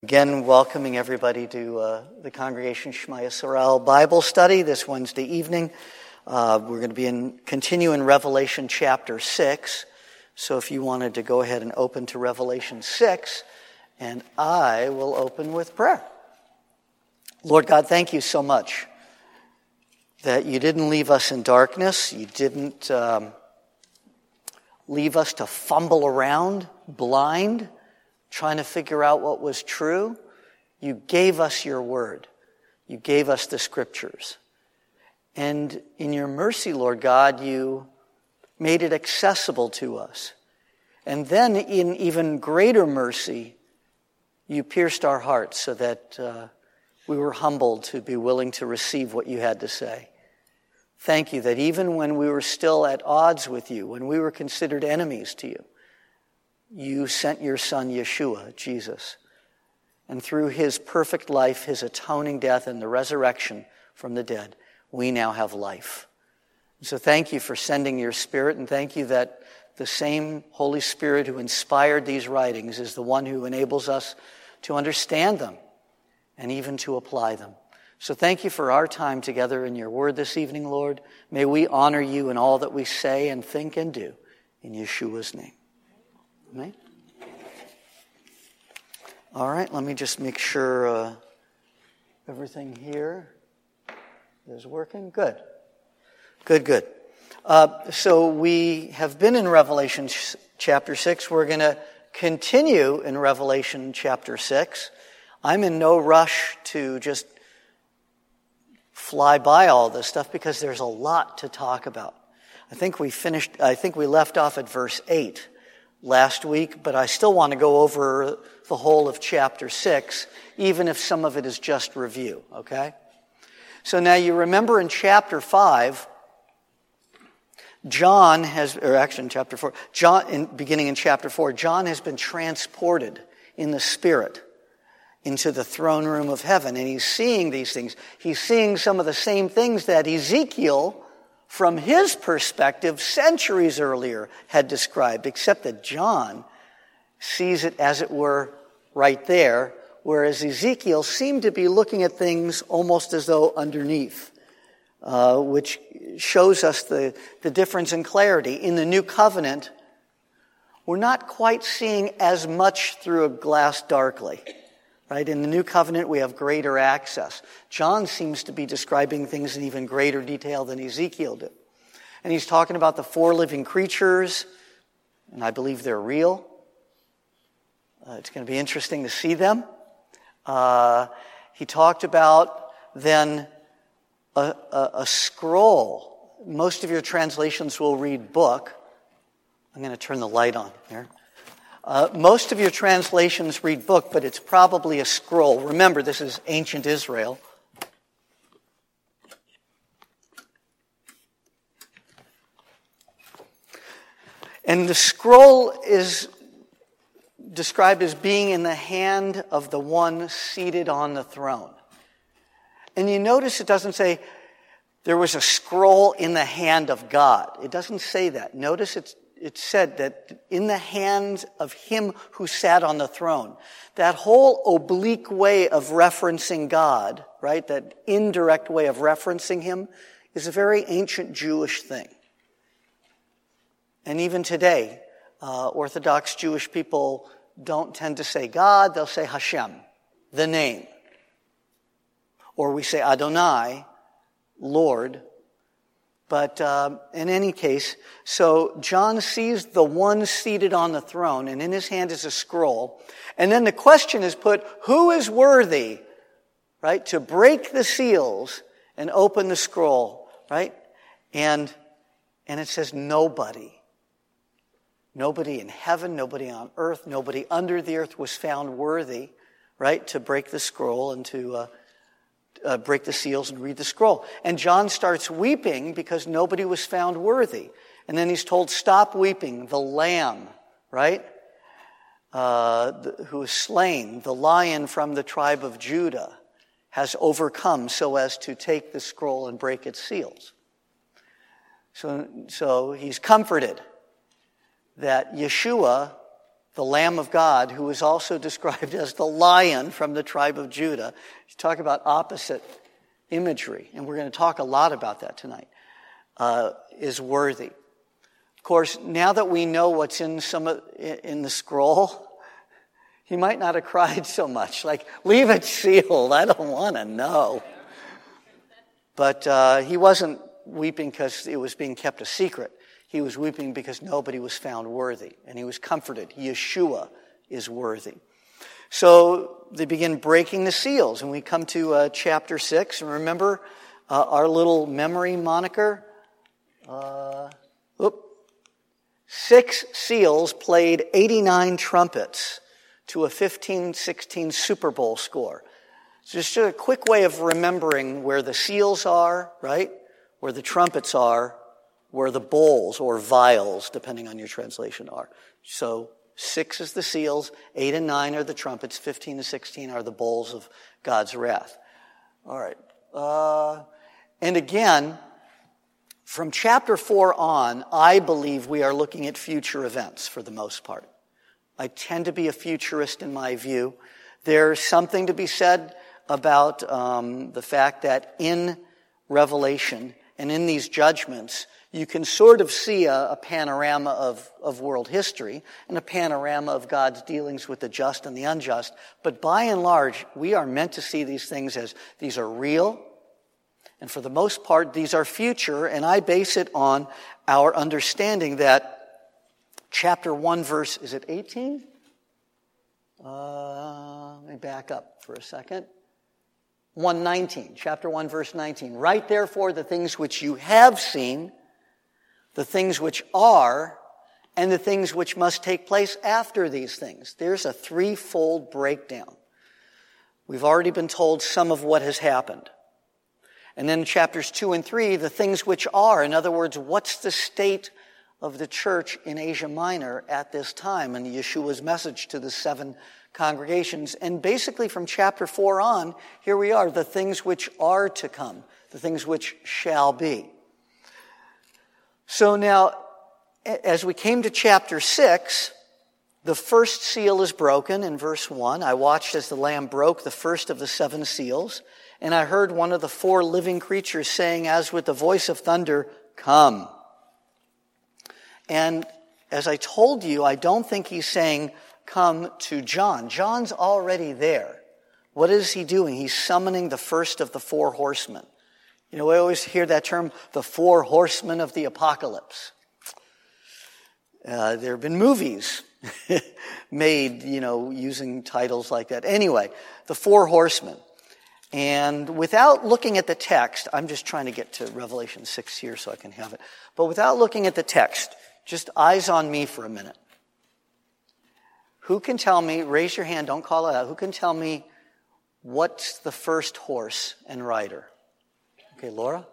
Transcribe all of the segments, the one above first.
Again, welcoming everybody to the Congregation Shema Yisrael Bible study this Wednesday evening. We're going to continue in Revelation chapter 6. So if you wanted to go ahead and open to Revelation 6, and I will open with prayer. Lord God, thank you so much that you didn't leave us in darkness. You didn't leave us to fumble around blind, trying to figure out what was true. You gave us your word. You gave us the scriptures. And in your mercy, Lord God, you made it accessible to us. And then in even greater mercy, you pierced our hearts so that we were humbled to be willing to receive what you had to say. Thank you that even when we were still at odds with you, when we were considered enemies to you, you sent your son, Yeshua, Jesus. And through his perfect life, his atoning death, and the resurrection from the dead, we now have life. So thank you for sending your Spirit, and thank you that the same Holy Spirit who inspired these writings is the one who enables us to understand them and even to apply them. So thank you for our time together in your word this evening, Lord. May we honor you in all that we say and think and do. In Yeshua's name. Amen. All right, let me just make sure everything here is working. Good. So we have been in Revelation chapter 6. We're going to continue in Revelation chapter 6. I'm in no rush to just fly by all this stuff because there's a lot to talk about. I think we left off at verse 8 last week, but I still want to go over the whole of chapter 6, even if some of it is just review, okay? So now you remember in chapter 5, beginning in chapter 4, John has been transported in the Spirit into the throne room of heaven, and he's seeing these things. He's seeing some of the same things that Ezekiel, from his perspective, centuries earlier had described, except that John sees it, as it were, right there, whereas Ezekiel seemed to be looking at things almost as though underneath, which shows us the difference in clarity. In the New Covenant, we're not quite seeing as much through a glass darkly. Right? In the New Covenant, we have greater access. John seems to be describing things in even greater detail than Ezekiel did. And he's talking about the four living creatures, and I believe they're real. It's going to be interesting to see them. He talked about then a scroll. Most of your translations will read book. I'm going to turn the light on here. Most of your translations read book, but it's probably a scroll. Remember, this is ancient Israel. And the scroll is described as being in the hand of the one seated on the throne. And you notice it doesn't say there was a scroll in the hand of God. It doesn't say that. Notice it said that in the hands of him who sat on the throne. That whole oblique way of referencing God, right, that indirect way of referencing him, is a very ancient Jewish thing. And even today, Orthodox Jewish people don't tend to say God, they'll say Hashem, the name. Or we say Adonai, Lord. But in any case, so John sees the one seated on the throne, and in his hand is a scroll. And then the question is put, who is worthy, right, to break the seals and open the scroll, right? And it says nobody. Nobody in heaven, nobody on earth, nobody under the earth was found worthy, right, to break the scroll and to break the seals and read the scroll. And John starts weeping because nobody was found worthy. And then he's told, stop weeping. The lamb, right, who was slain, the lion from the tribe of Judah, has overcome so as to take the scroll and break its seals. So he's comforted that Yeshua the Lamb of God, who is also described as the Lion from the tribe of Judah. You talk about opposite imagery, and we're going to talk a lot about that tonight, is worthy. Of course, now that we know what's in the scroll, he might not have cried so much. Like, leave it sealed. I don't want to know. But he wasn't weeping because it was being kept a secret. He was weeping because nobody was found worthy. And he was comforted. Yeshua is worthy. So they begin breaking the seals. And we come to chapter 6. And remember our little memory moniker? 6 seals played 89 trumpets to a 15-16 Super Bowl score. So just a quick way of remembering where the seals are, right? Where the trumpets are, where the bowls or vials, depending on your translation, are. So 6 is the seals, 8 and 9 are the trumpets, 15 to 16 are the bowls of God's wrath. All right. And again, from chapter 4 on, I believe we are looking at future events for the most part. I tend to be a futurist in my view. There's something to be said about the fact that in Revelation and in these judgments, you can sort of see a panorama of world history and a panorama of God's dealings with the just and the unjust. But by and large, we are meant to see these things as these are real. And for the most part, these are future. And I base it on our understanding that chapter 1 verse, is it 18? Let me back up for a second. 1:19, chapter 1 verse 19. Write therefore the things which you have seen, the things which are, and the things which must take place after these things. There's a threefold breakdown. We've already been told some of what has happened. And then chapters 2 and 3, the things which are. In other words, what's the state of the church in Asia Minor at this time, and Yeshua's message to the 7 congregations. And basically from chapter 4 on, here we are, the things which are to come, the things which shall be. So now, as we came to chapter 6, the first seal is broken in verse 1. I watched as the Lamb broke the first of the 7 seals, and I heard one of the 4 living creatures saying, as with the voice of thunder, "Come." And as I told you, I don't think he's saying, "Come to John." John's already there. What is he doing? He's summoning the first of the 4 horsemen. You know, we always hear that term, the 4 horsemen of the apocalypse. There have been movies made, using titles like that. Anyway, the 4 horsemen. And without looking at the text, I'm just trying to get to Revelation 6 here so I can have it. But without looking at the text, just eyes on me for a minute. Who can tell me, raise your hand, don't call it out, who can tell me what's the first horse and rider? Okay, Laura?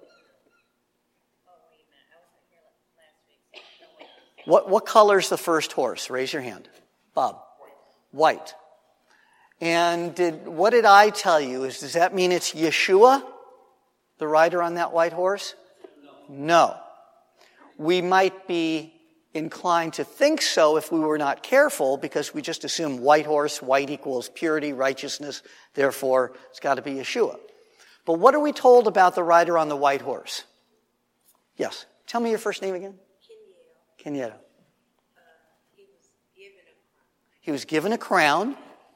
What color's the first horse? Raise your hand. Bob? White. And what did I tell you? Does that mean it's Yeshua, the rider on that white horse? No. We might be inclined to think so if we were not careful, because we just assume white horse, white equals purity, righteousness, therefore it's got to be Yeshua. But what are we told about the rider on the white horse? Yes. Tell me your first name again. Kenieto. He was given a crown.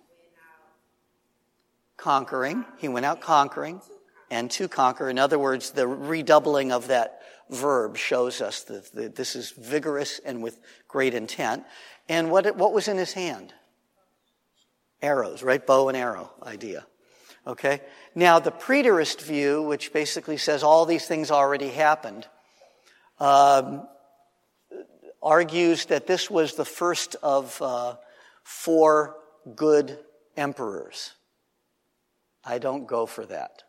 Conquering. He went out conquering and to conquer. In other words, the redoubling of that verb shows us that this is vigorous and with great intent. And what was in his hand? Arrows, right? Bow and arrow idea. Okay? Now, the preterist view, which basically says all these things already happened, argues that this was the first of 4 good emperors. I don't go for that.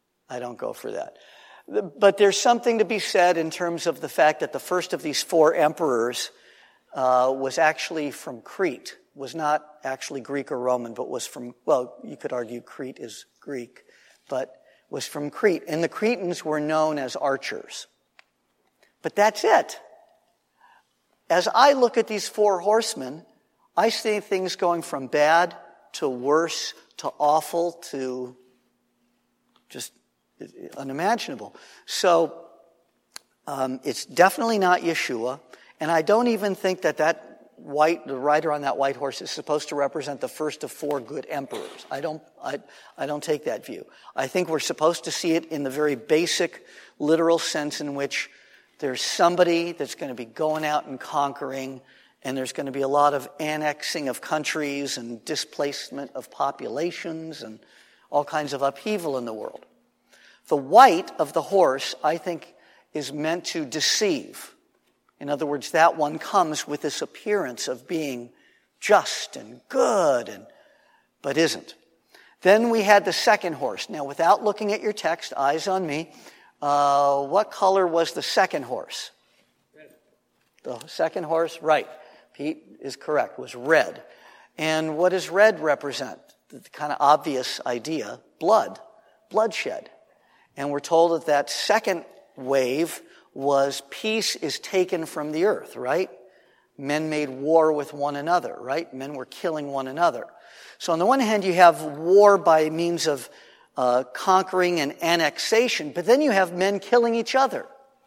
But there's something to be said in terms of the fact that the first of these 4 emperors was actually from Crete, was not actually Greek or Roman, but was from, well, you could argue Crete is Greek, but was from Crete. And the Cretans were known as archers. But that's it. As I look at these 4 horsemen, I see things going from bad to worse to awful to just unimaginable. So it's definitely not Yeshua, and I don't even think that the rider on that white horse is supposed to represent the first of 4 good emperors. I don't take that view. I think we're supposed to see it in the very basic, literal sense in which there's somebody that's going to be going out and conquering, and there's going to be a lot of annexing of countries and displacement of populations and all kinds of upheaval in the world. The white of the horse, I think, is meant to deceive. In other words, that one comes with this appearance of being just and good, but isn't. Then we had the second horse. Now, without looking at your text, eyes on me, what color was the second horse? Red. The second horse, right. Pete is correct, was red. And what does red represent? The kind of obvious idea, bloodshed. And we're told that second wave was peace is taken from the earth, right? Men made war with one another, right? Men were killing one another. So on the one hand, you have war by means of conquering and annexation, but then you have men killing each other.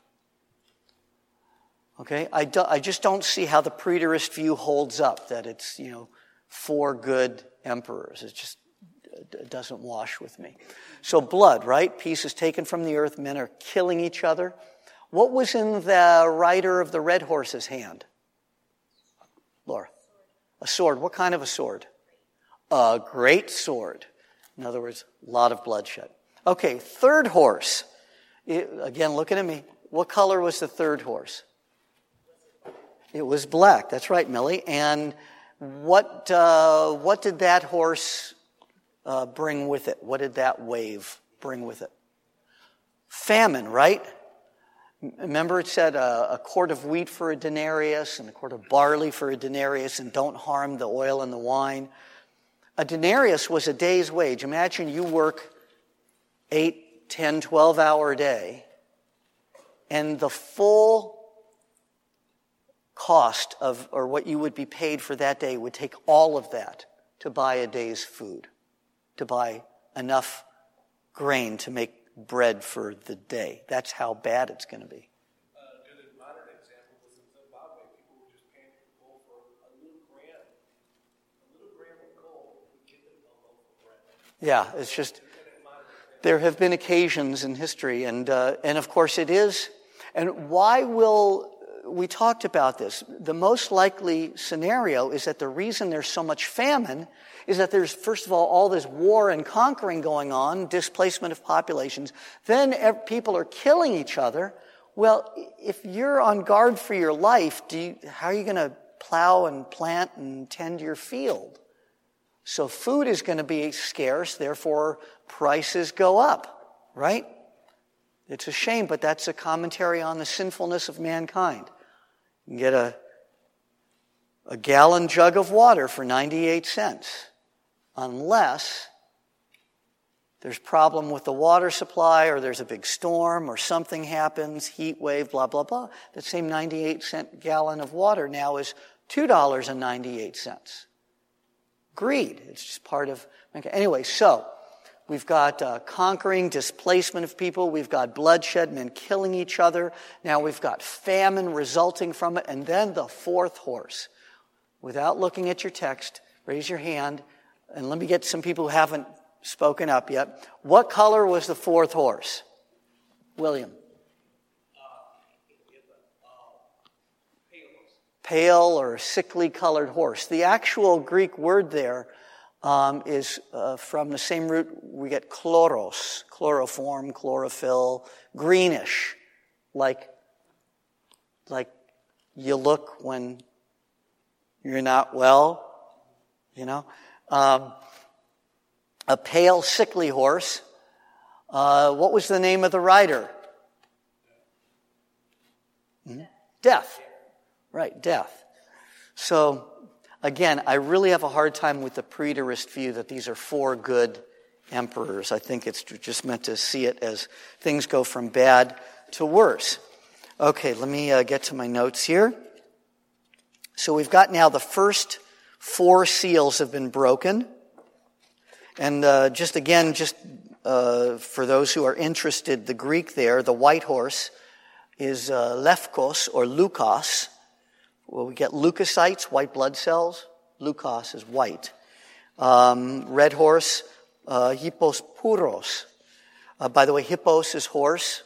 Okay? I just don't see how the preterist view holds up, that it's, 4 good emperors. It doesn't wash with me. So blood, right? Peace is taken from the earth. Men are killing each other. What was in the rider of the red horse's hand? Laura? A sword. What kind of a sword? A great sword. In other words, a lot of bloodshed. Okay, third horse. Again, looking at me. What color was the third horse? It was black. That's right, Millie. And what did that horse bring with it? What did that wave bring with it? Famine, right? Remember it said a quart of wheat for a denarius and a quart of barley for a denarius, and don't harm the oil and the wine. A denarius was a day's wage. Imagine you work 8, 10, 12-hour day, and the full cost of, or what you would be paid for that day, would take all of that to buy a day's food, to buy enough grain to make bread for the day. That's how bad it's going to be. The modern example was in Zimbabwe. People were just paying people for a little gram of gold would give them a loaf of bread. Yeah, it's just, there have been occasions in history, and of course it is. And why will, we talked about this, the most likely scenario is that the reason there's so much famine is that there's, first of all this war and conquering going on, displacement of populations. Then people are killing each other. Well, if you're on guard for your life, how are you going to plow and plant and tend your field? So food is going to be scarce, therefore prices go up, right? It's a shame, but that's a commentary on the sinfulness of mankind. You can get a gallon jug of water for 98 cents. Unless there's problem with the water supply, or there's a big storm, or something happens, heat wave, blah, blah, blah. That same 98-cent gallon of water now is $2.98. Greed. It's just part of... Anyway, so we've got conquering, displacement of people. We've got bloodshed, men killing each other. Now we've got famine resulting from it. And then the fourth horse. Without looking at your text, raise your hand. And let me get some people who haven't spoken up yet. What color was the fourth horse? William. Pale or sickly colored horse. The actual Greek word there is from the same root we get chloros, chloroform, chlorophyll, greenish, like you look when you're not well, A pale, sickly horse. What was the name of the rider? Death. Right, death. So, again, I really have a hard time with the preterist view that these are 4 good emperors. I think it's just meant to see it as things go from bad to worse. Okay, let me get to my notes here. So we've got now the first 4 seals have been broken. And for those who are interested, the Greek there, the white horse, is leukos or leukos. Well, we get leukocytes, white blood cells. Leukos is white. Red horse, hippos puros. By the way, hippos is horse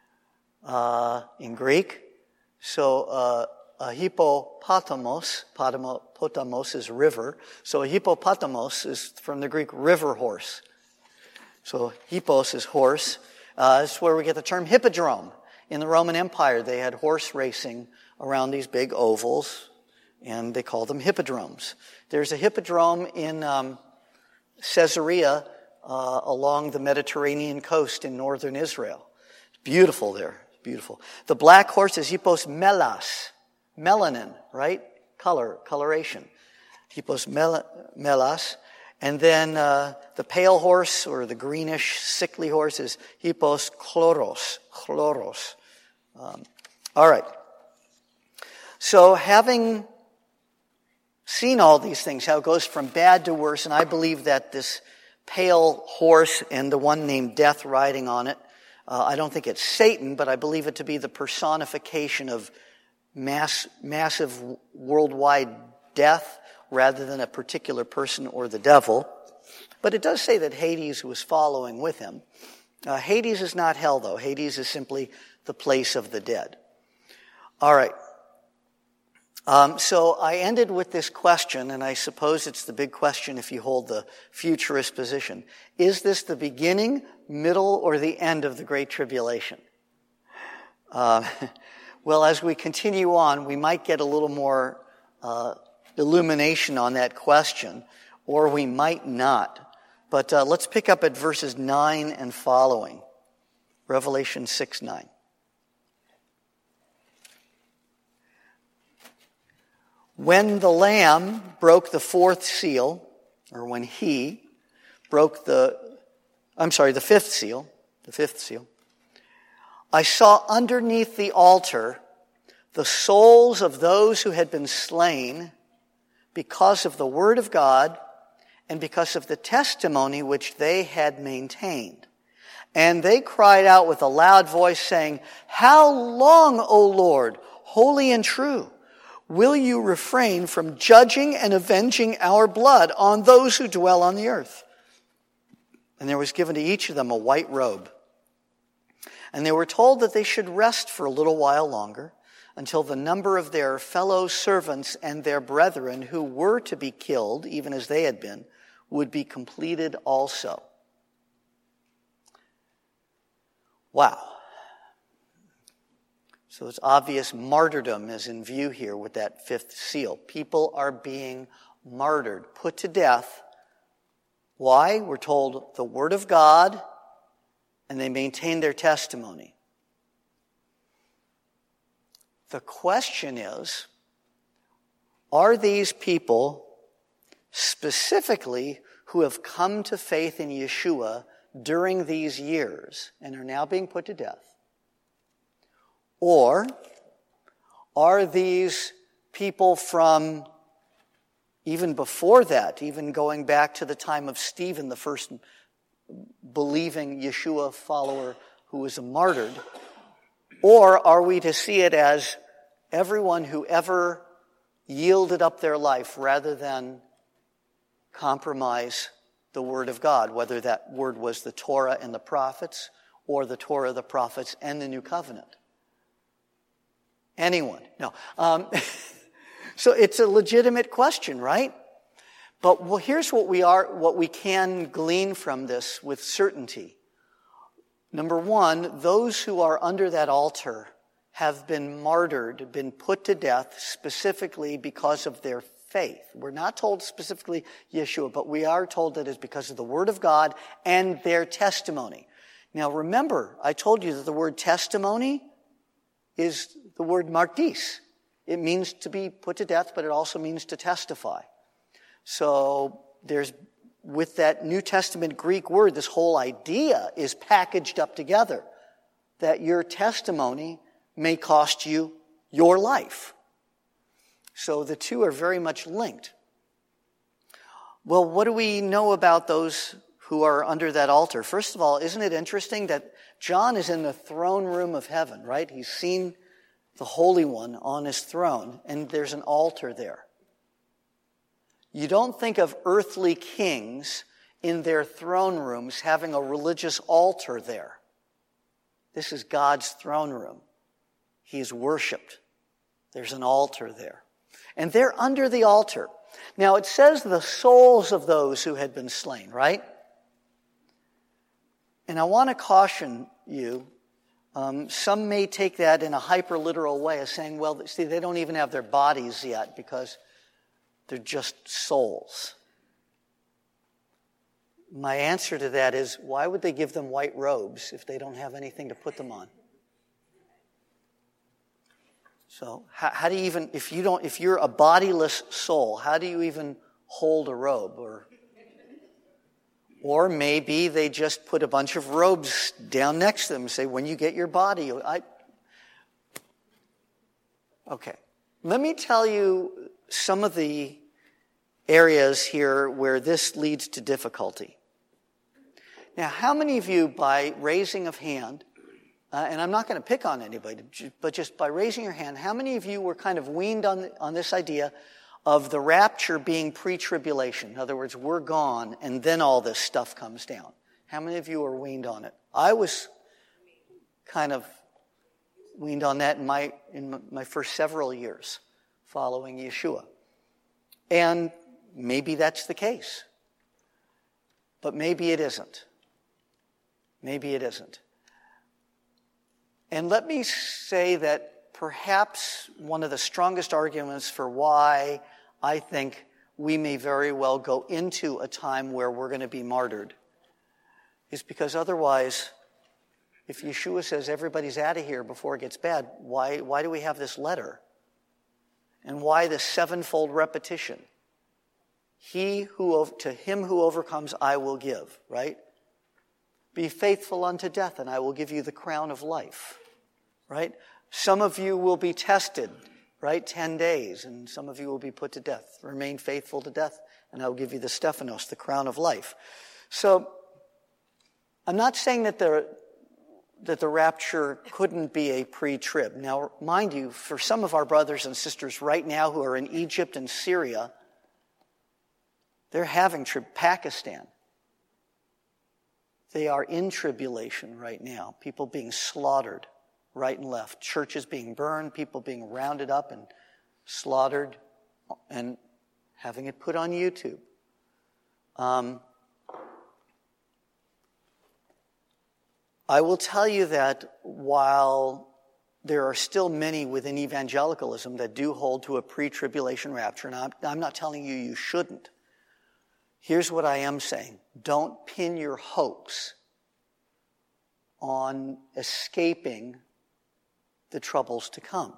in Greek. So a hippopotamos, potamos is river. So a hippopotamos is from the Greek river horse. So hippos is horse. That's where we get the term hippodrome. In the Roman Empire, they had horse racing around these big ovals, and they called them hippodromes. There's a hippodrome in Caesarea along the Mediterranean coast in northern Israel. It's beautiful there. Beautiful. The black horse is hippos melas. Melanin, right? Coloration. Hippos melas. And then the pale horse, or the greenish, sickly horse, is hippos chloros. All right. So having seen all these things, how it goes from bad to worse, and I believe that this pale horse and the one named Death riding on it, I don't think it's Satan, but I believe it to be the personification of massive worldwide death rather than a particular person or the devil. But it does say that Hades was following with him. Hades is not hell, though. Hades is simply the place of the dead. All right. So I ended with this question, and I suppose it's the big question if you hold the futurist position. Is this the beginning, middle, or the end of the Great Tribulation? Well, as we continue on, we might get a little more illumination on that question, or we might not. But let's pick up at verses 9 and following. Revelation 6:9. When the Lamb broke the 4th seal, or when he broke the 5th seal, I saw underneath the altar the souls of those who had been slain because of the word of God and because of the testimony which they had maintained. And they cried out with a loud voice, saying, "How long, O Lord, holy and true, will you refrain from judging and avenging our blood on those who dwell on the earth?" And there was given to each of them a white robe. And they were told that they should rest for a little while longer, until the number of their fellow servants and their brethren who were to be killed, even as they had been, would be completed also. Wow. So it's obvious martyrdom is in view here with that 5th seal. People are being martyred, put to death. Why? We're told the word of God, and they maintain their testimony. The question is, are these people specifically who have come to faith in Yeshua during these years and are now being put to death? Or are these people from even before that, even going back to the time of Stephen, the first believing Yeshua follower who was martyred? Or are we to see it as everyone who ever yielded up their life rather than compromise the word of God, whether that word was the Torah and the prophets or the Torah, the prophets, and the New Covenant? Anyone? No. So it's a legitimate question, right? But well, here's what we can glean from this with certainty. Number one, those who are under that altar have been martyred, been put to death specifically because of their faith. We're not told specifically Yeshua, but we are told that it's because of the word of God and their testimony. Now remember, I told you that the word testimony is the word martis. It means to be put to death, but it also means to testify. So there's, with that New Testament Greek word, this whole idea is packaged up together, that your testimony may cost you your life. So the two are very much linked. Well, what do we know about those who are under that altar? First of all, isn't it interesting that John is in the throne room of heaven, right? He's seen the Holy One on his throne, and there's an altar there. You don't think of earthly kings in their throne rooms having a religious altar there. This is God's throne room. He is worshipped. There's an altar there. And they're under the altar. Now it says the souls of those who had been slain, right? And I want to caution you, some may take that in a hyper-literal way as saying, well, see, they don't even have their bodies yet because they're just souls. My answer to that is, why would they give them white robes if they don't have anything to put them on? So how do you even, if you're a bodiless soul, how do you even hold a robe? Or maybe they just put a bunch of robes down next to them and say, when you get your body, Okay. Let me tell you some of the areas here where this leads to difficulty. Now, how many of you, by raising of hand, and I'm not going to pick on anybody, but just by raising your hand, how many of you were kind of weaned on this idea of the rapture being pre-tribulation? In other words, we're gone, and then all this stuff comes down. How many of you are weaned on it? I was kind of weaned on that in my first several years following Yeshua. And maybe that's the case. But maybe it isn't. Maybe it isn't. And let me say that perhaps one of the strongest arguments for why I think we may very well go into a time where we're going to be martyred is because otherwise, if Yeshua says everybody's out of here before it gets bad, why do we have this letter? And why the sevenfold repetition? To him who overcomes, I will give, right? Be faithful unto death, and I will give you the crown of life, right? Some of you will be tested, right? 10 days, and some of you will be put to death. Remain faithful to death, and I will give you the Stephanos, the crown of life. So, I'm not saying that the rapture couldn't be a pre-trib. Now, mind you, for some of our brothers and sisters right now who are in Egypt and Syria, they're having Pakistan. They are in tribulation right now. People being slaughtered right and left. Churches being burned, people being rounded up and slaughtered and having it put on YouTube. I will tell you that while there are still many within evangelicalism that do hold to a pre-tribulation rapture, and I'm not telling you shouldn't. Here's what I am saying. Don't pin your hopes on escaping the troubles to come.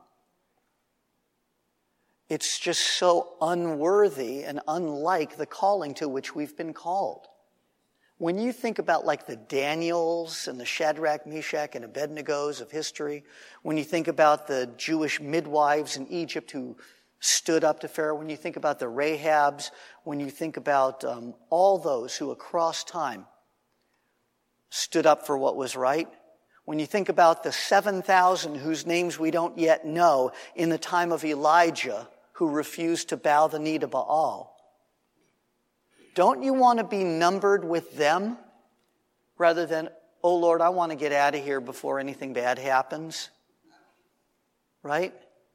It's just so unworthy and unlike the calling to which we've been called. When you think about like the Daniels and the Shadrach, Meshach, and Abednegos of history, when you think about the Jewish midwives in Egypt who stood up to Pharaoh, when you think about the Rahabs, when you think about all those who across time stood up for what was right, when you think about the 7,000 whose names we don't yet know in the time of Elijah who refused to bow the knee to Baal, don't you want to be numbered with them rather than, oh Lord, I want to get out of here before anything bad happens? Right?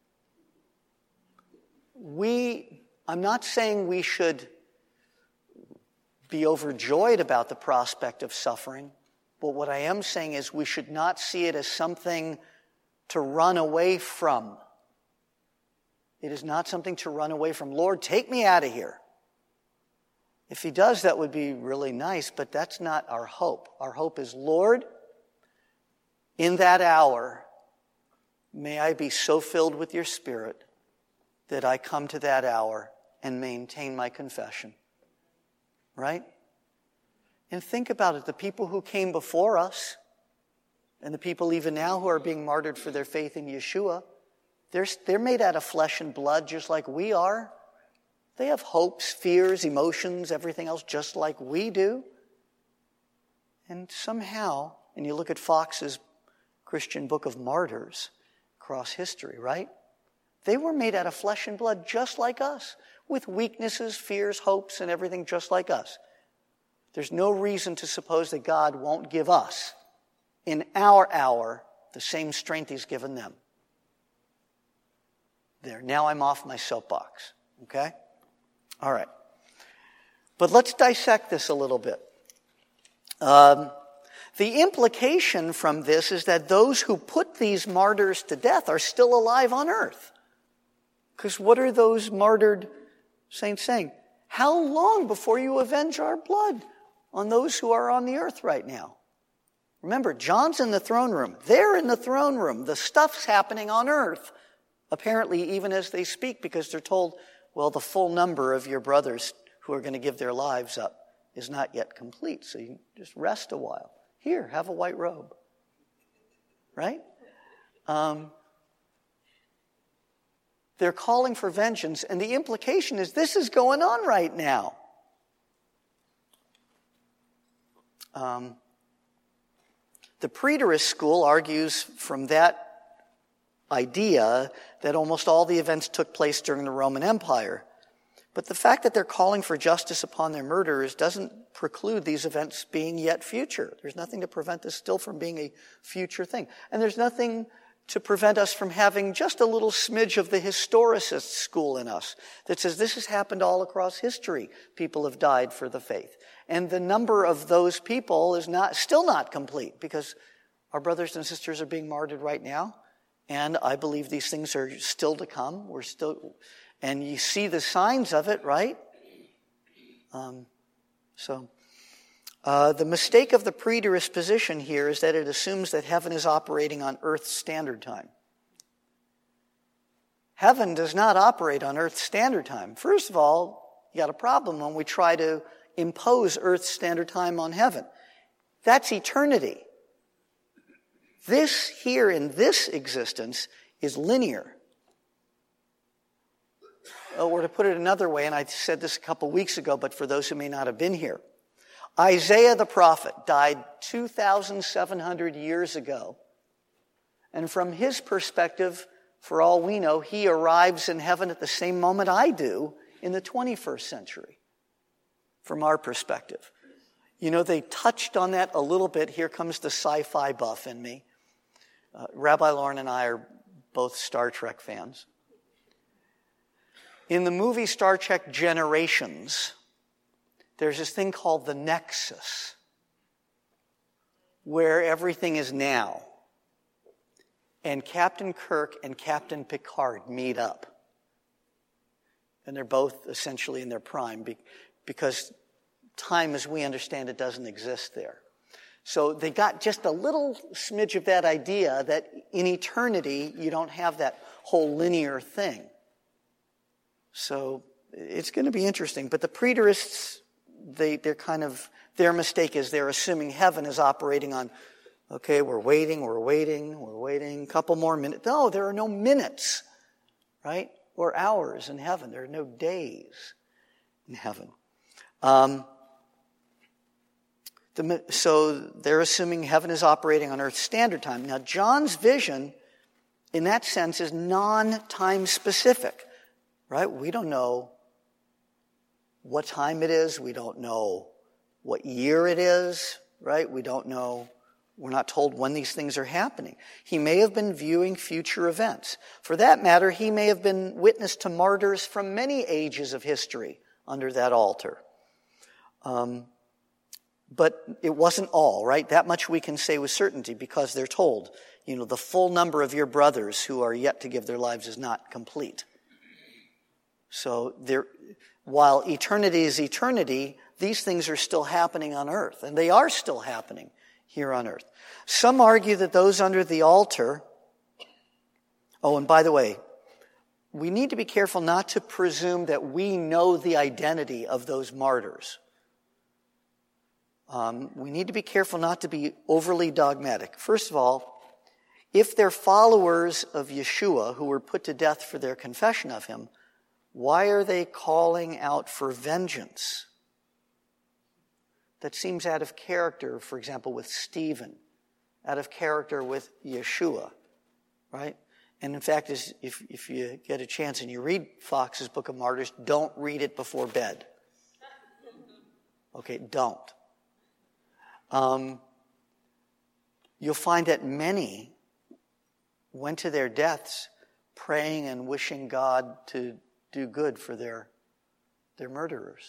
I'm not saying we should be overjoyed about the prospect of suffering, but what I am saying is we should not see it as something to run away from. It is not something to run away from. Lord, take me out of here. If he does, that would be really nice, but that's not our hope. Our hope is, Lord, in that hour, may I be so filled with your Spirit that I come to that hour and maintain my confession. Right? And think about it. The people who came before us and the people even now who are being martyred for their faith in Yeshua, they're made out of flesh and blood just like we are. They have hopes, fears, emotions, everything else just like we do. And somehow, and you look at Fox's Christian Book of Martyrs across history, right? They were made out of flesh and blood just like us, with weaknesses, fears, hopes, and everything just like us. There's no reason to suppose that God won't give us, in our hour, the same strength He's given them. There, now I'm off my soapbox, okay? All right. But let's dissect this a little bit. The implication from this is that those who put these martyrs to death are still alive on earth. Because what are those martyred saints saying? How long before you avenge our blood on those who are on the earth right now? Remember, John's in the throne room. They're in the throne room. The stuff's happening on earth, apparently even as they speak, because they're told, well, the full number of your brothers who are going to give their lives up is not yet complete, so you can just rest a while. Here, have a white robe. Right? They're calling for vengeance, and the implication is this is going on right now. The preterist school argues from that idea that almost all the events took place during the Roman Empire. But the fact that they're calling for justice upon their murderers doesn't preclude these events being yet future. There's nothing to prevent this still from being a future thing. And there's nothing to prevent us from having just a little smidge of the historicist school in us that says this has happened all across history. People have died for the faith. And the number of those people is still not complete, because our brothers and sisters are being martyred right now. And I believe these things are still to come. And you see the signs of it, right? The mistake of the preterist position here is that it assumes that heaven is operating on Earth's standard time. Heaven does not operate on Earth's standard time. First of all, you got a problem when we try to impose Earth's standard time on heaven. That's eternity. This here in this existence is linear. Or to put it another way, and I said this a couple weeks ago, but for those who may not have been here, Isaiah the prophet died 2,700 years ago. And from his perspective, for all we know, he arrives in heaven at the same moment I do in the 21st century, from our perspective. You know, they touched on that a little bit. Here comes the sci-fi buff in me. Rabbi Lauren and I are both Star Trek fans. In the movie Star Trek Generations, there's this thing called the Nexus, where everything is now. And Captain Kirk and Captain Picard meet up. And they're both essentially in their prime, because time as we understand it doesn't exist there. So they got just a little smidge of that idea that in eternity you don't have that whole linear thing. So it's going to be interesting. But the preterists, their mistake is they're assuming heaven is operating on, okay, we're waiting, a couple more minutes. No, there are no minutes, right? Or hours in heaven. There are no days in heaven. So they're assuming heaven is operating on Earth's standard time. Now, John's vision, in that sense, is non-time specific. Right? We don't know what time it is. We don't know what year it is. Right? We don't know. We're not told when these things are happening. He may have been viewing future events. For that matter, he may have been witness to martyrs from many ages of history under that altar. But it wasn't all, right? That much we can say with certainty, because they're told, the full number of your brothers who are yet to give their lives is not complete. So while eternity is eternity, these things are still happening on earth, and they are still happening here on earth. Some argue that those under the altar, and by the way, we need to be careful not to presume that we know the identity of those martyrs. We need to be careful not to be overly dogmatic. First of all, if they're followers of Yeshua who were put to death for their confession of him, Why are they calling out for vengeance? That seems out of character, for example, with Stephen, out of character with Yeshua, right? And in fact, if you get a chance and you read Fox's Book of Martyrs, don't read it before bed. Okay, don't. You'll find that many went to their deaths praying and wishing God to do good for their murderers.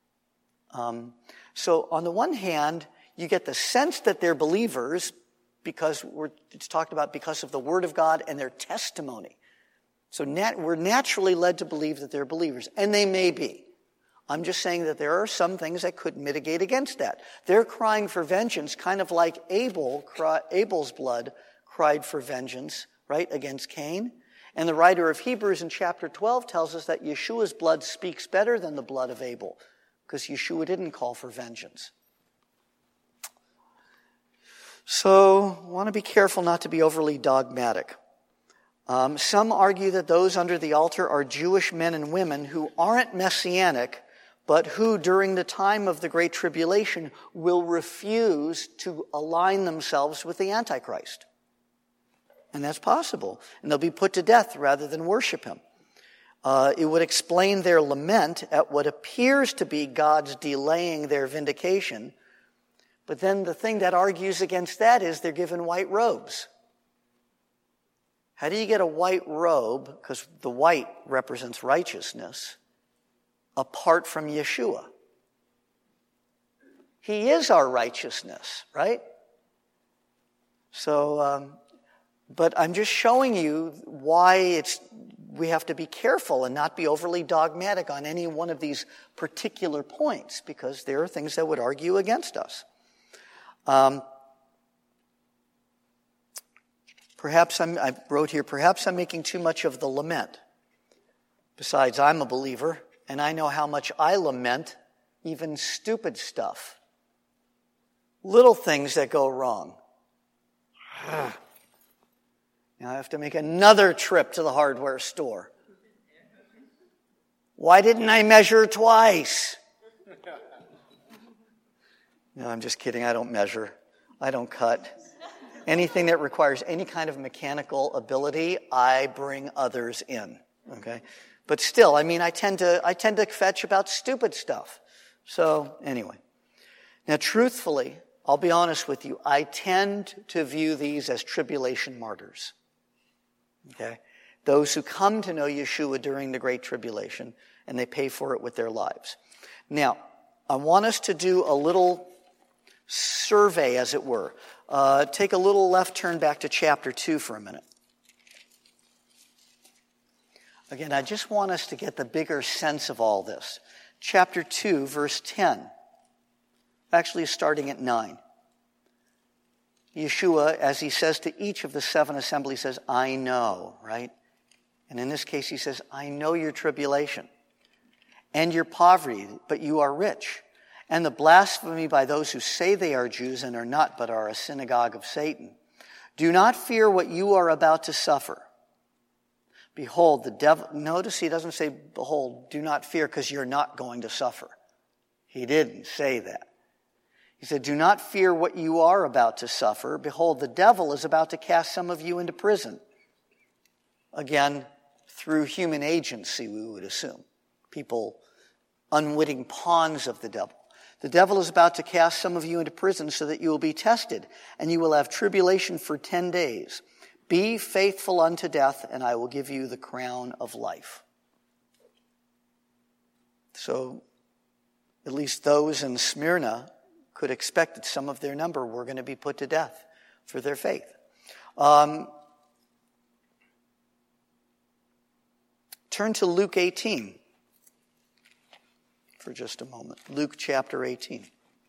So on the one hand, you get the sense that they're believers because it's talked about because of the Word of God and their testimony. So we're naturally led to believe that they're believers, and they may be. I'm just saying that there are some things that could mitigate against that. They're crying for vengeance, kind of like Abel's blood cried for vengeance, right, against Cain. And the writer of Hebrews in chapter 12 tells us that Yeshua's blood speaks better than the blood of Abel, because Yeshua didn't call for vengeance. So, I want to be careful not to be overly dogmatic. Some argue that those under the altar are Jewish men and women who aren't messianic, but who during the time of the Great Tribulation will refuse to align themselves with the Antichrist. And that's possible. And they'll be put to death rather than worship him. It would explain their lament at what appears to be God's delaying their vindication. But then the thing that argues against that is they're given white robes. How do you get a white robe, because the white represents righteousness, apart from Yeshua? He is our righteousness, right? So, but I'm just showing you why we have to be careful and not be overly dogmatic on any one of these particular points, because there are things that would argue against us. I wrote here, perhaps I'm making too much of the lament. Besides, I'm a believer, and I know how much I lament even stupid stuff. Little things that go wrong. Now I have to make another trip to the hardware store. Why didn't I measure twice? No, I'm just kidding. I don't measure. I don't cut. Anything that requires any kind of mechanical ability, I bring others in. Okay? But still, I tend to fetch about stupid stuff. So, anyway. Now, truthfully, I'll be honest with you, I tend to view these as tribulation martyrs. Okay? Those who come to know Yeshua during the Great Tribulation, and they pay for it with their lives. Now, I want us to do a little survey, as it were. Take a little left turn back to chapter 2 for a minute. Again, I just want us to get the bigger sense of all this. Chapter 2, verse 10. Actually, starting at 9. Yeshua, as he says to each of the 7 assemblies, says, I know, right? And in this case, he says, I know your tribulation and your poverty, but you are rich. And the blasphemy by those who say they are Jews and are not, but are a synagogue of Satan. Do not fear what you are about to suffer. Behold, the devil, notice he doesn't say, behold, do not fear because you're not going to suffer. He didn't say that. He said, do not fear what you are about to suffer. Behold, the devil is about to cast some of you into prison. Again, through human agency, we would assume. People, unwitting pawns of the devil. The devil is about to cast some of you into prison so that you will be tested, and you will have tribulation for 10 days. Be faithful unto death, and I will give you the crown of life. So, at least those in Smyrna could expect that some of their number were going to be put to death for their faith. Turn to Luke 18 for just a moment. Luke chapter 18.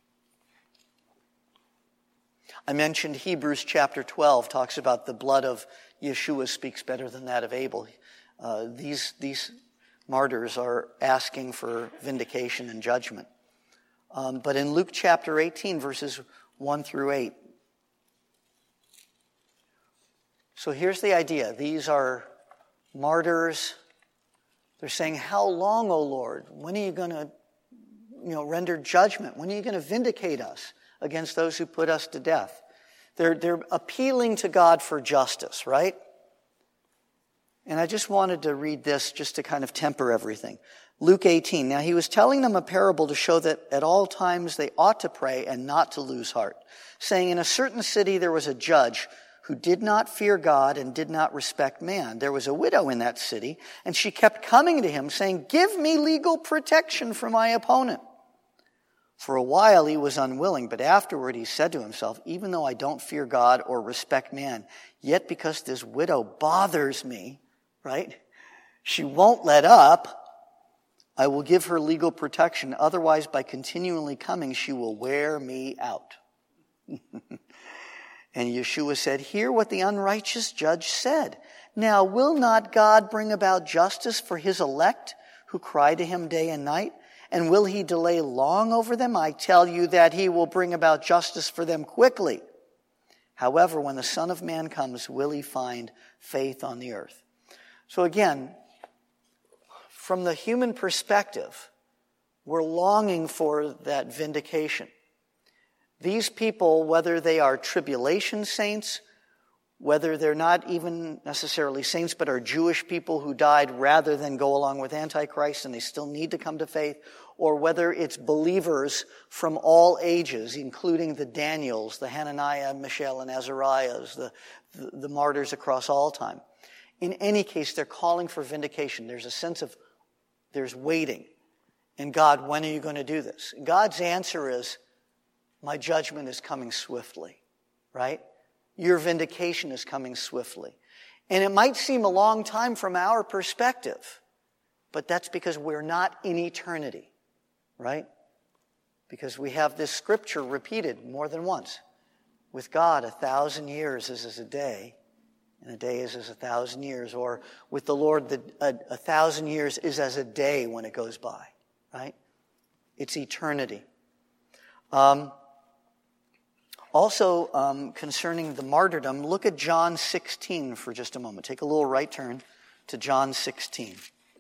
I mentioned Hebrews chapter 12 talks about the blood of Yeshua speaks better than that of Abel. These martyrs are asking for vindication and judgment. But in Luke chapter 18, verses 1 through 8. So here's the idea. These are martyrs. They're saying, how long, O Lord? When are you going to, render judgment? When are you going to vindicate us against those who put us to death? They're appealing to God for justice, right? And I just wanted to read this just to kind of temper everything. Luke 18. Now he was telling them a parable to show that at all times they ought to pray and not to lose heart, saying, in a certain city there was a judge who did not fear God and did not respect man. There was a widow in that city, and she kept coming to him, saying, give me legal protection for my opponent. For a while he was unwilling, but afterward he said to himself, even though I don't fear God or respect man, yet because this widow bothers me, right? She won't let up. I will give her legal protection. Otherwise, by continually coming, she will wear me out. And Yeshua said, hear what the unrighteous judge said. Now, will not God bring about justice for his elect who cry to him day and night? And will he delay long over them? I tell you that he will bring about justice for them quickly. However, when the Son of Man comes, will he find faith on the earth? So again, from the human perspective, we're longing for that vindication. These people, whether they are tribulation saints, whether they're not even necessarily saints, but are Jewish people who died rather than go along with Antichrist and they still need to come to faith, or whether it's believers from all ages, including the Daniels, the Hananiah, Mishael, and Azariahs, the martyrs across all time. In any case, they're calling for vindication. There's a sense of, there's waiting. And God, when are you going to do this? God's answer is, my judgment is coming swiftly, right? Your vindication is coming swiftly. And it might seem a long time from our perspective, but that's because we're not in eternity, right? Because we have this scripture repeated more than once. With God, 1,000 years is as a day, and a day is as 1,000 years. Or with the Lord, 1,000 years is as a day when it goes by, right? It's eternity. Also, concerning the martyrdom, look at John 16 for just a moment. Take a little right turn to John 16.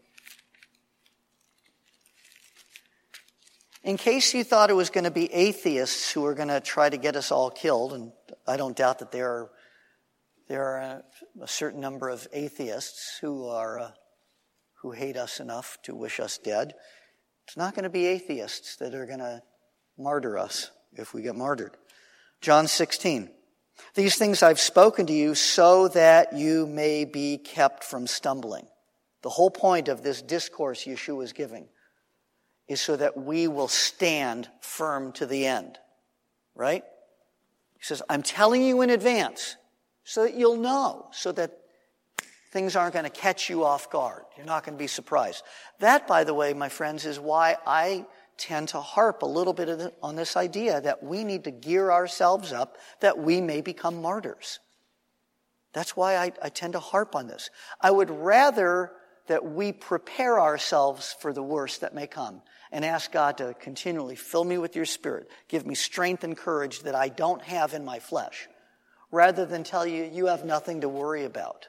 In case you thought it was going to be atheists who were going to try to get us all killed, and I don't doubt that there are a certain number of atheists who hate us enough to wish us dead. It's not going to be atheists that are going to martyr us if we get martyred. John 16. These things I've spoken to you so that you may be kept from stumbling. The whole point of this discourse Yeshua is giving is so that we will stand firm to the end. Right? He says, I'm telling you in advance so that you'll know, so that things aren't going to catch you off guard. You're not going to be surprised. That, by the way, my friends, is why I tend to harp a little bit on this idea that we need to gear ourselves up that we may become martyrs. That's why I tend to harp on this. I would rather that we prepare ourselves for the worst that may come and ask God to continually fill me with your Spirit, give me strength and courage that I don't have in my flesh, rather than tell you, you have nothing to worry about.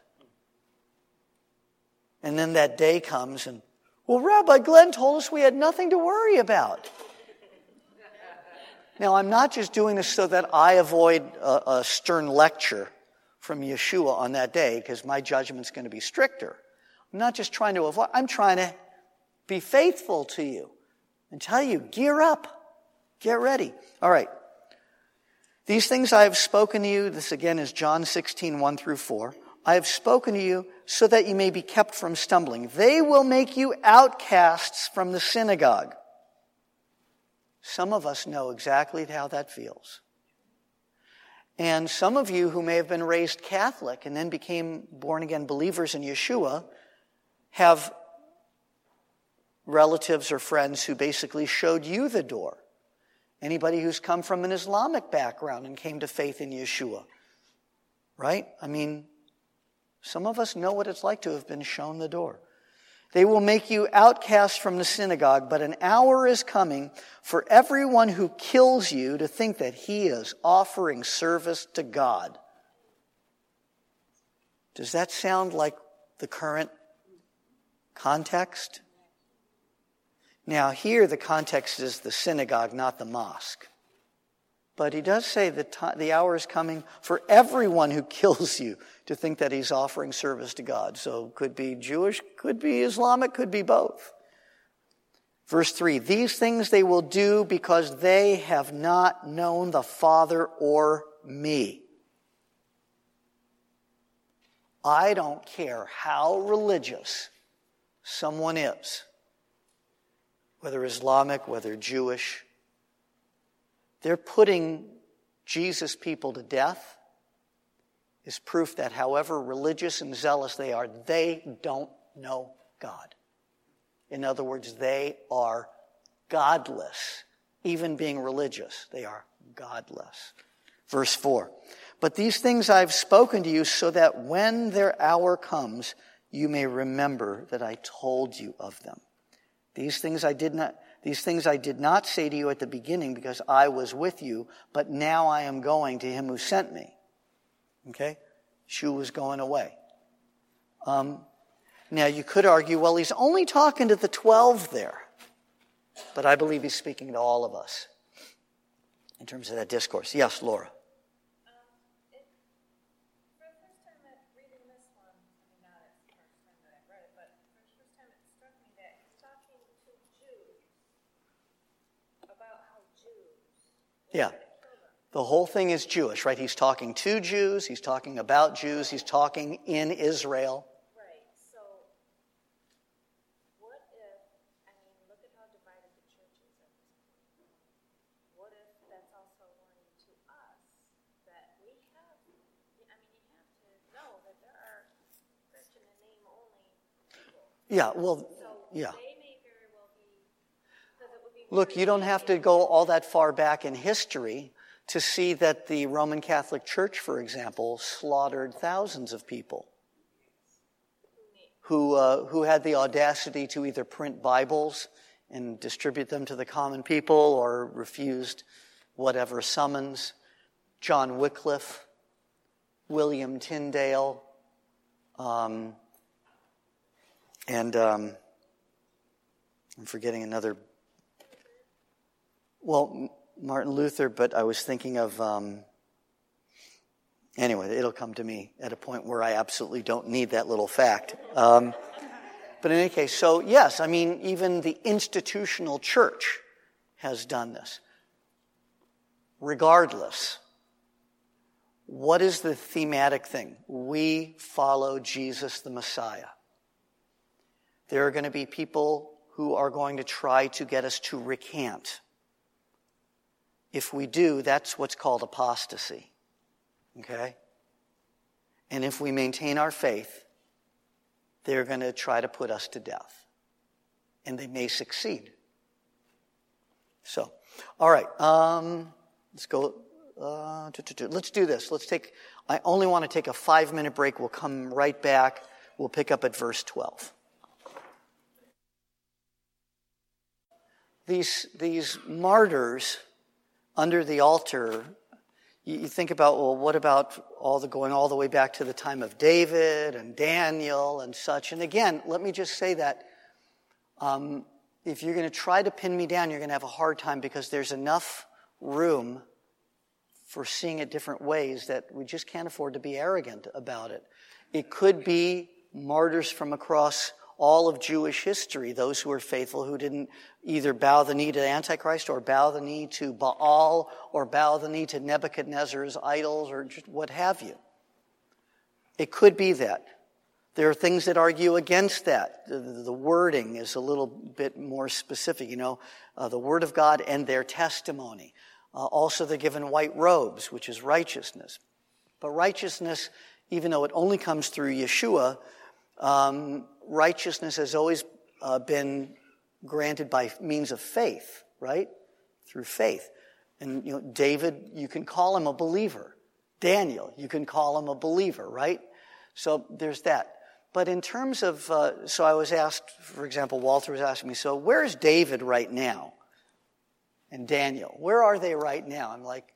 And then that day comes and, well, Rabbi Glenn told us we had nothing to worry about. Now, I'm not just doing this so that I avoid a stern lecture from Yeshua on that day, because my judgment's going to be stricter. I'm not just trying to avoid, I'm trying to be faithful to you and tell you, gear up, get ready. All right. These things I have spoken to you, this again is John 16, 1 through 4. I have spoken to you so that you may be kept from stumbling. They will make you outcasts from the synagogue. Some of us know exactly how that feels. And some of you who may have been raised Catholic and then became born-again believers in Yeshua have relatives or friends who basically showed you the door. Anybody who's come from an Islamic background and came to faith in Yeshua. Right? I mean, some of us know what it's like to have been shown the door. They will make you outcasts from the synagogue, but an hour is coming for everyone who kills you to think that he is offering service to God. Does that sound like the current Context? Now here the context is the synagogue, not the mosque. But he does say that the hour is coming for everyone who kills you to think that he's offering service to God. So could be Jewish, could be Islamic, could be both. Verse 3, these things they will do because they have not known the Father or me. I don't care how religious someone is, whether Islamic, whether Jewish, they're putting Jesus' people to death is proof that however religious and zealous they are, they don't know God. In other words, they are godless. Even being religious, they are godless. Verse 4, but these things I've spoken to you so that when their hour comes, you may remember that I told you of them. These things I did not say to you at the beginning because I was with you, but now I am going to him who sent me. Okay? Shu was going away. Now you could argue, well, he's only talking to the 12 there. But I believe he's speaking to all of us in terms of that discourse. Yes, Laura. Yeah. The whole thing is Jewish, right? He's talking to Jews. He's talking about Jews. He's talking in Israel. Right. So what if, look at how divided the church is at this point. What if that's also warning to us that we have, you have to know that there are Christian and name only people. Yeah, well, so yeah. They may very well be, because it would be Look, you don't have to go all that far back in history to see that the Roman Catholic Church, for example, slaughtered thousands of people who had the audacity to either print Bibles and distribute them to the common people or refused whatever summons. John Wycliffe, William Tyndale, and I'm forgetting another. Well, Martin Luther, but I was thinking of, anyway, it'll come to me at a point where I absolutely don't need that little fact. But in any case, so yes, even the institutional church has done this. Regardless, what is the thematic thing? We follow Jesus the Messiah. There are going to be people who are going to try to get us to recant. If we do, that's what's called apostasy. Okay? And if we maintain our faith, they're going to try to put us to death. And they may succeed. So, all right. Let's go. Let's do this. I only want to take a 5-minute break. We'll come right back. We'll pick up at verse 12. These martyrs under the altar, you think about, well, what about going all the way back to the time of David and Daniel and such? And again, let me just say that if you're going to try to pin me down, you're going to have a hard time because there's enough room for seeing it different ways that we just can't afford to be arrogant about it. It could be martyrs from across all of Jewish history, those who were faithful, who didn't either bow the knee to the Antichrist or bow the knee to Baal or bow the knee to Nebuchadnezzar's idols or just what have you. It could be that. There are things that argue against that. The wording is a little bit more specific, the Word of God and their testimony. Also, they're given white robes, which is righteousness. But righteousness, even though it only comes through Yeshua, righteousness has always been granted by means of faith, right? Through faith. And, David, you can call him a believer. Daniel, you can call him a believer, right? So there's that. But in terms of, so I was asked, for example, Walter was asking me, so where's David right now? And Daniel, where are they right now? I'm like,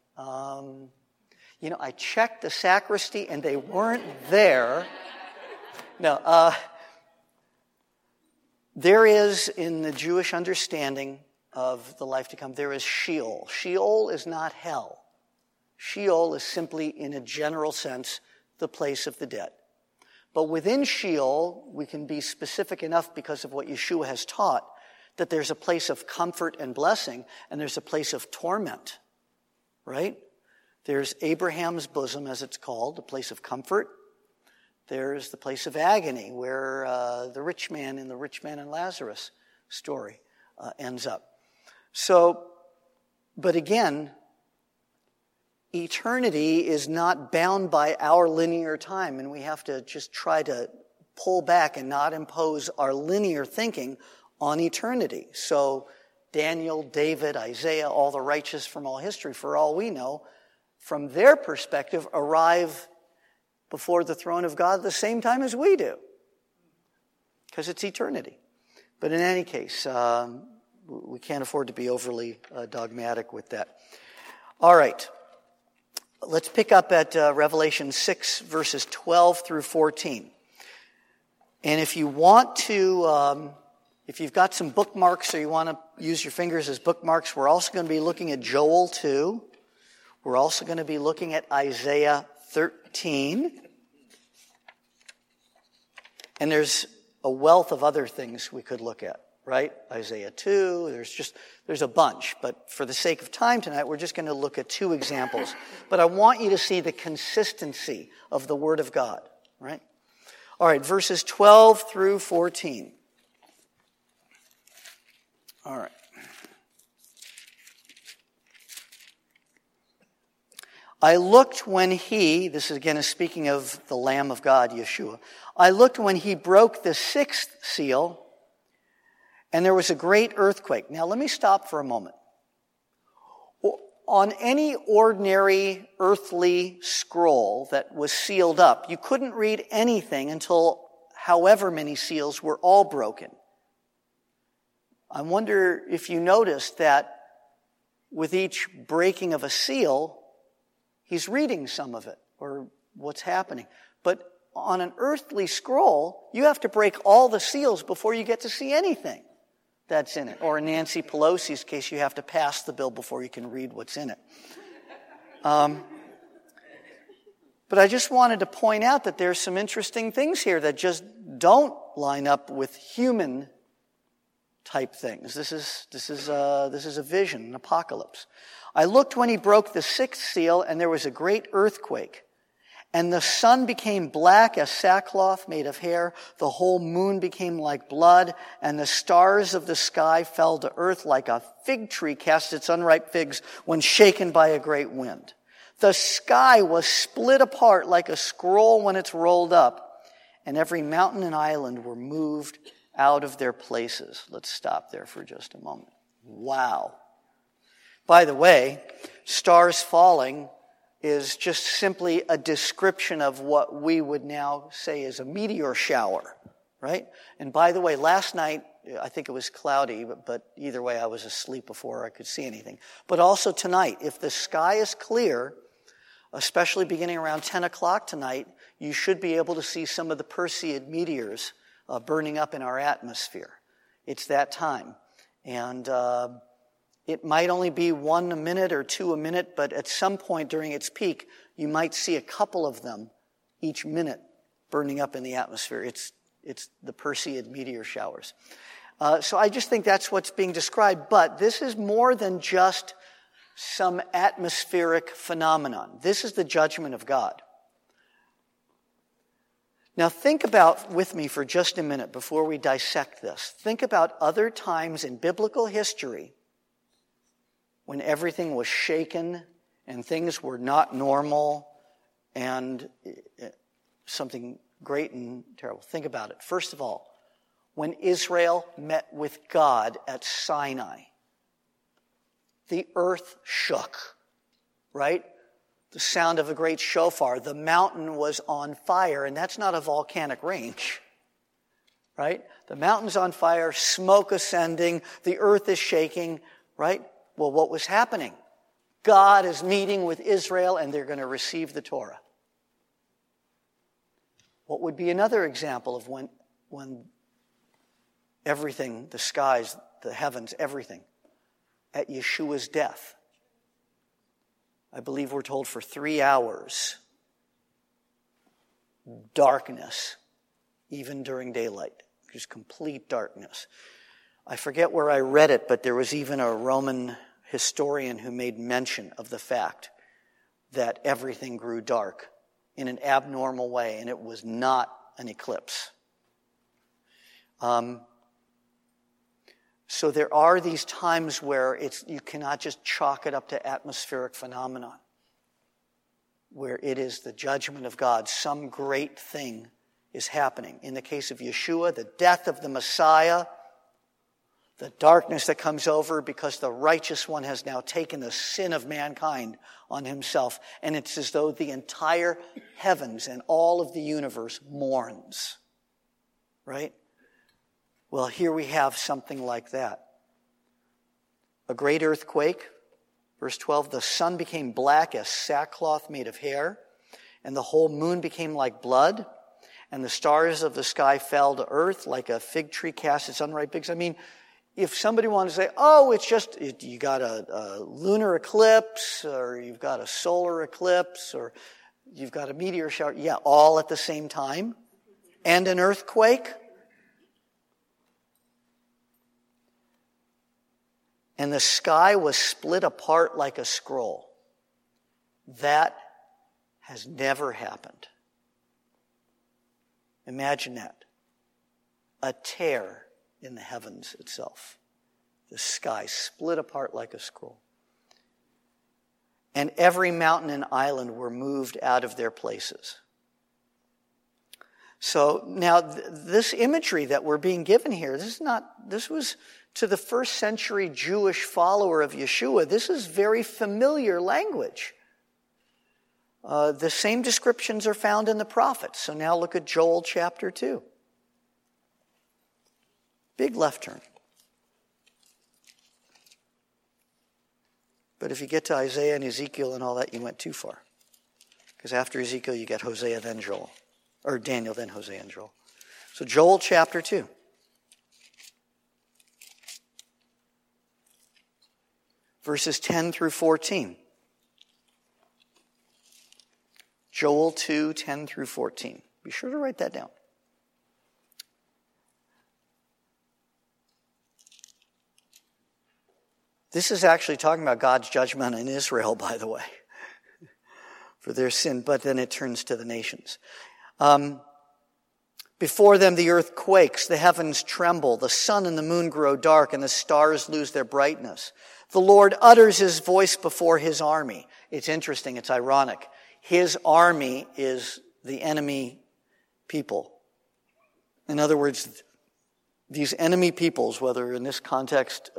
I checked the sacristy and they weren't there. No, There is, in the Jewish understanding of the life to come, there is Sheol. Sheol is not hell. Sheol is simply, in a general sense, the place of the dead. But within Sheol, we can be specific enough because of what Yeshua has taught, that there's a place of comfort and blessing, and there's a place of torment, right? There's Abraham's bosom, as it's called, the place of comfort. There's the place of agony, where the rich man in the rich man and Lazarus story ends up. So, but again, eternity is not bound by our linear time, and we have to just try to pull back and not impose our linear thinking on eternity. So Daniel, David, Isaiah, all the righteous from all history, for all we know, from their perspective, arrive before the throne of God at the same time as we do, because it's eternity. But in any case, we can't afford to be overly dogmatic with that. All right. Let's pick up at Revelation 6, verses 12 through 14. And if you want to, if you've got some bookmarks or you want to use your fingers as bookmarks, we're also going to be looking at Joel 2. We're also going to be looking at Isaiah 13. And there's a wealth of other things we could look at, right? Isaiah 2, there's a bunch. But for the sake of time tonight, we're just going to look at 2 examples. But I want you to see the consistency of the Word of God, right? All right, verses 12 through 14. All right. I looked when he, this is again speaking of the Lamb of God, Yeshua. I looked when he broke the 6th seal, and there was a great earthquake. Now let me stop for a moment. On any ordinary earthly scroll that was sealed up, you couldn't read anything until however many seals were all broken. I wonder if you noticed that with each breaking of a seal, he's reading some of it, or what's happening. But on an earthly scroll, you have to break all the seals before you get to see anything that's in it. Or in Nancy Pelosi's case, you have to pass the bill before you can read what's in it. But I just wanted to point out that there's some interesting things here that just don't line up with human type things. This is a vision, an apocalypse. I looked when he broke the 6th seal, and there was a great earthquake. And the sun became black as sackcloth made of hair. The whole moon became like blood, and the stars of the sky fell to earth like a fig tree casts its unripe figs when shaken by a great wind. The sky was split apart like a scroll when it's rolled up, and every mountain and island were moved out of their places. Let's stop there for just a moment. Wow. By the way, stars falling is just simply a description of what we would now say is a meteor shower, right? And by the way, last night, I think it was cloudy, but either way, I was asleep before I could see anything. But also tonight, if the sky is clear, especially beginning around 10 o'clock tonight, you should be able to see some of the Perseid meteors burning up in our atmosphere. It's that time. And it might only be 1 a minute or 2 a minute, but at some point during its peak, you might see a couple of them each minute burning up in the atmosphere. It's the Perseid meteor showers. So I just think that's what's being described. But this is more than just some atmospheric phenomenon. This is the judgment of God. Now think about, with me for just a minute before we dissect this, think about other times in biblical history when everything was shaken and things were not normal and something great and terrible. Think about it. First of all, when Israel met with God at Sinai, the earth shook, right? The sound of a great shofar. The mountain was on fire, and that's not a volcanic range, right? The mountain's on fire, smoke ascending, the earth is shaking, right? Well, what was happening? God is meeting with Israel, and they're going to receive the Torah. What would be another example of when everything, the skies, the heavens, everything, at Yeshua's death. I believe we're told for 3 hours, darkness, even during daylight, just complete darkness. I forget where I read it, but there was even a Roman historian who made mention of the fact that everything grew dark in an abnormal way, and it was not an eclipse. So there are these times where you cannot just chalk it up to atmospheric phenomenon, where it is the judgment of God. Some great thing is happening. In the case of Yeshua, the death of the Messiah, the darkness that comes over because the righteous one has now taken the sin of mankind on himself. And it's as though the entire heavens and all of the universe mourns. Right? Well, here we have something like that. A great earthquake. Verse 12, the sun became black as sackcloth made of hair, and the whole moon became like blood, and the stars of the sky fell to earth like a fig tree casts its unripe figs. I mean, if somebody wanted to say, oh, it's just, you got a lunar eclipse, or you've got a solar eclipse, or you've got a meteor shower, yeah, all at the same time, and an earthquake. And the sky was split apart like a scroll. That has never happened. Imagine that. A tear in the heavens itself. The sky split apart like a scroll. And every mountain and island were moved out of their places. So now this imagery that we're being given here, this was to the first century Jewish follower of Yeshua, this is very familiar language. The same descriptions are found in the prophets. So now look at Joel chapter 2. Big left turn. But if you get to Isaiah and Ezekiel and all that, you went too far. Because after Ezekiel, you get Hosea, then Joel. Or Daniel, then Hosea and Joel. So Joel chapter 2. Verses 10 through 14. Joel 2, 10 through 14. Be sure to write that down. This is actually talking about God's judgment on Israel, by the way, for their sin, but then it turns to the nations. Before them the earth quakes, the heavens tremble, the sun and the moon grow dark, and the stars lose their brightness. The Lord utters his voice before his army. It's interesting, it's ironic. His army is the enemy people. In other words, these enemy peoples, whether in this context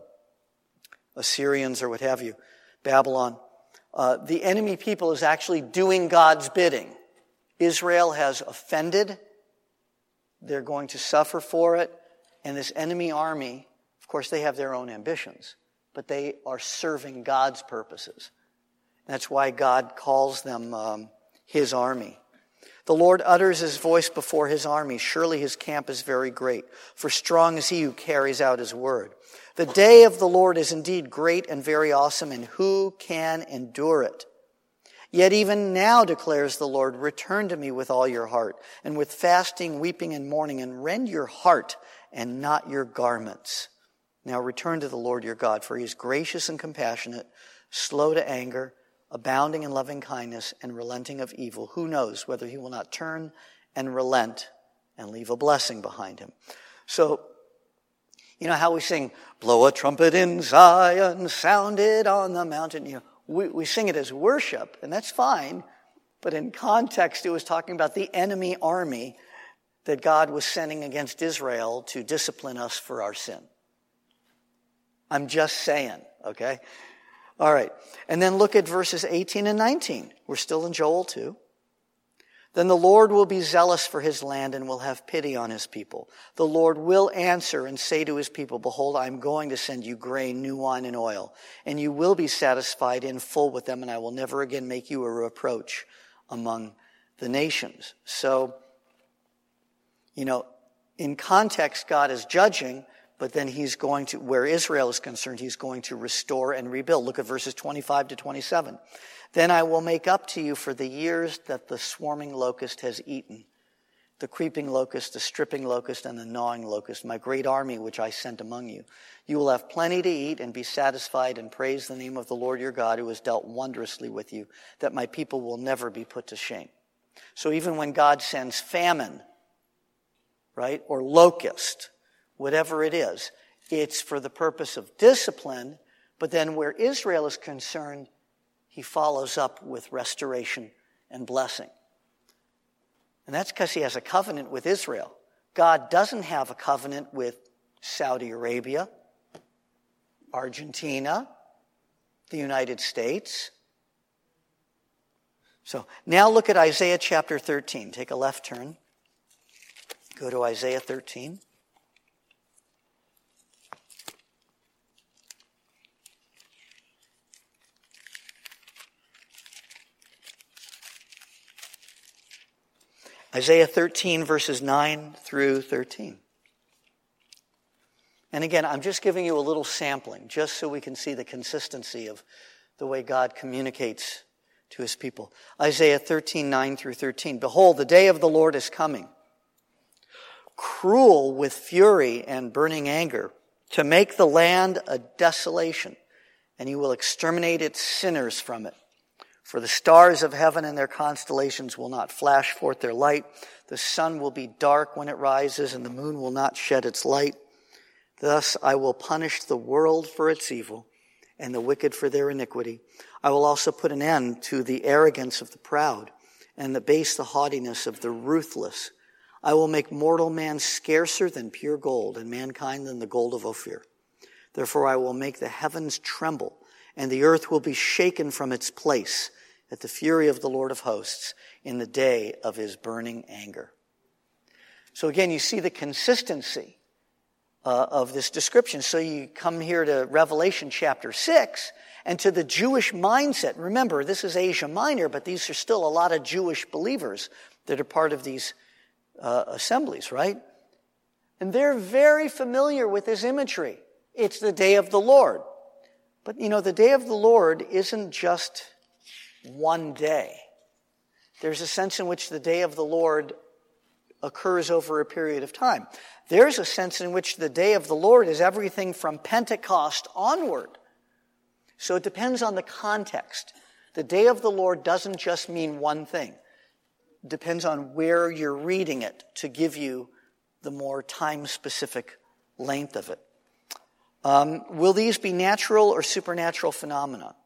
Assyrians or what have you, Babylon, the enemy people is actually doing God's bidding. Israel has offended. They're going to suffer for it. And this enemy army, of course, they have their own ambitions, but they are serving God's purposes. That's why God calls them his army. The Lord utters his voice before his army. Surely his camp is very great, for strong is he who carries out his word. The day of the Lord is indeed great and very awesome, and who can endure it? Yet even now, declares the Lord, return to me with all your heart, and with fasting, weeping, and mourning, and rend your heart and not your garments. Now return to the Lord your God, for he is gracious and compassionate, slow to anger, abounding in loving kindness, and relenting of evil. Who knows whether he will not turn and relent and leave a blessing behind him? So, you know how we sing, blow a trumpet in Zion, sound it on the mountain. You know, we sing it as worship, and that's fine. But in context, it was talking about the enemy army that God was sending against Israel to discipline us for our sin. I'm just saying, okay? All right. And then look at verses 18 and 19. We're still in Joel 2. Then the Lord will be zealous for his land and will have pity on his people. The Lord will answer and say to his people, behold, I am going to send you grain, new wine, and oil, and you will be satisfied in full with them, and I will never again make you a reproach among the nations. So, you know, in context, God is judging, but then he's going to, where Israel is concerned, he's going to restore and rebuild. Look at verses 25 to 27. Then I will make up to you for the years that the swarming locust has eaten, the creeping locust, the stripping locust, and the gnawing locust, my great army which I sent among you. You will have plenty to eat and be satisfied and praise the name of the Lord your God who has dealt wondrously with you, that my people will never be put to shame. So even when God sends famine, right, or locust, whatever it is, it's for the purpose of discipline, but then where Israel is concerned, he follows up with restoration and blessing. And that's because he has a covenant with Israel. God doesn't have a covenant with Saudi Arabia, Argentina, the United States. So now look at Isaiah chapter 13. Take a left turn. Go to Isaiah 13. Isaiah 13, verses 9 through 13. And again, I'm just giving you a little sampling, just so we can see the consistency of the way God communicates to his people. Isaiah 13, 9 through 13. Behold, the day of the Lord is coming, cruel with fury and burning anger, to make the land a desolation, and he will exterminate its sinners from it. For the stars of heaven and their constellations will not flash forth their light. The sun will be dark when it rises, and the moon will not shed its light. Thus I will punish the world for its evil, and the wicked for their iniquity. I will also put an end to the arrogance of the proud, and abase the haughtiness of the ruthless. I will make mortal man scarcer than pure gold, and mankind than the gold of Ophir. Therefore I will make the heavens tremble, and the earth will be shaken from its place at the fury of the Lord of hosts in the day of his burning anger. So again, you see the consistency of this description. So you come here to Revelation chapter 6 and to the Jewish mindset. Remember, this is Asia Minor, but these are still a lot of Jewish believers that are part of these assemblies, right? And they're very familiar with this imagery. It's the day of the Lord. But, you know, the day of the Lord isn't just one day. There's a sense in which the day of the Lord occurs over a period of time. There's a sense in which the day of the Lord is everything from Pentecost onward. So it depends on the context. The day of the Lord doesn't just mean one thing. It depends on where you're reading it to give you the more time-specific length of it. Will these be natural or supernatural phenomena?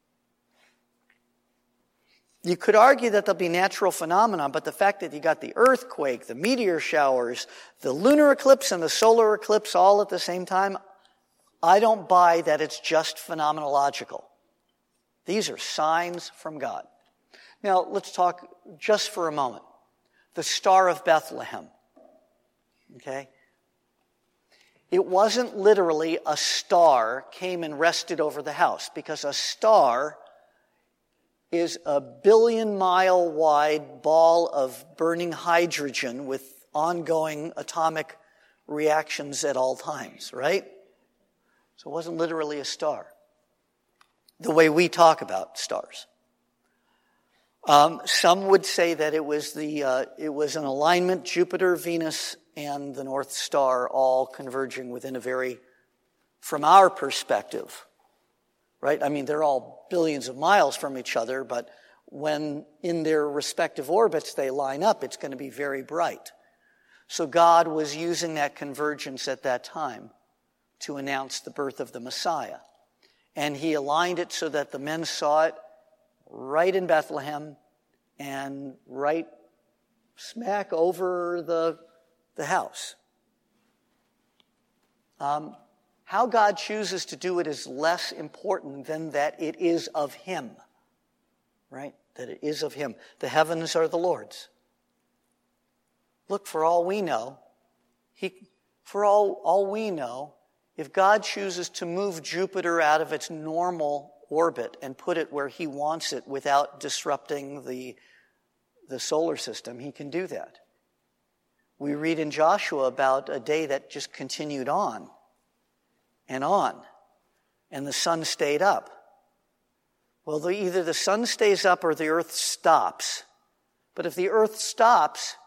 You could argue that they'll be natural phenomena, but the fact that you got the earthquake, the meteor showers, the lunar eclipse and the solar eclipse all at the same time, I don't buy that it's just phenomenological. These are signs from God. Now, let's talk just for a moment. The Star of Bethlehem. Okay? It wasn't literally a star came and rested over the house, because a star is a 1 billion-mile wide ball of burning hydrogen with ongoing atomic reactions at all times, right? So it wasn't literally a star, the way we talk about stars. Some would say that it was an alignment, Jupiter, Venus, and the North Star all converging within a very, from our perspective, right? I mean, they're all billions of miles from each other, but when in their respective orbits they line up, it's going to be very bright. So God was using that convergence at that time to announce the birth of the Messiah. And he aligned it so that the men saw it right in Bethlehem and right smack over the house. How God chooses to do it is less important than that it is of him, right? That it is of him. The heavens are the Lord's. Look, for all we know, if God chooses to move Jupiter out of its normal orbit and put it where he wants it without disrupting the solar system, he can do that. We read in Joshua about a day that just continued on, and the sun stayed up. Well, either the sun stays up or the earth stops. But if the earth stops,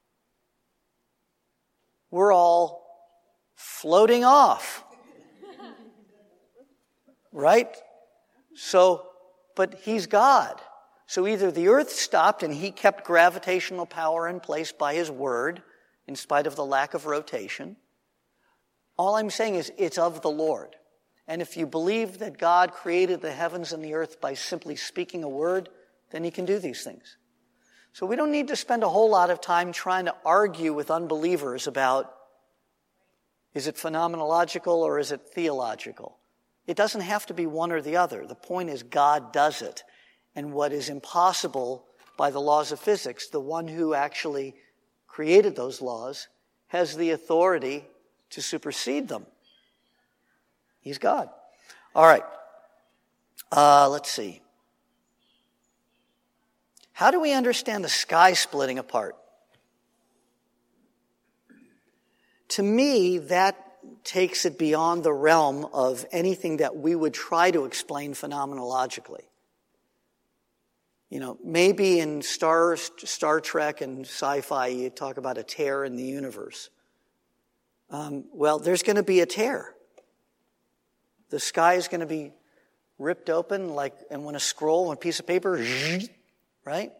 we're all floating off. Right? So, but he's God. So either the earth stopped and he kept gravitational power in place by his word, in spite of the lack of rotation. All I'm saying is it's of the Lord. And if you believe that God created the heavens and the earth by simply speaking a word, then he can do these things. So we don't need to spend a whole lot of time trying to argue with unbelievers about, is it phenomenological or is it theological? It doesn't have to be one or the other. The point is God does it. And what is impossible by the laws of physics, the one who actually created those laws has the authority to supersede them. He's God. All right. Let's see. How do we understand the sky splitting apart? To me, that takes it beyond the realm of anything that we would try to explain phenomenologically. You know, maybe in Star Trek and sci-fi, you talk about a tear in the universe. Well, there's going to be a tear. The sky is going to be ripped open and when a piece of paper, right?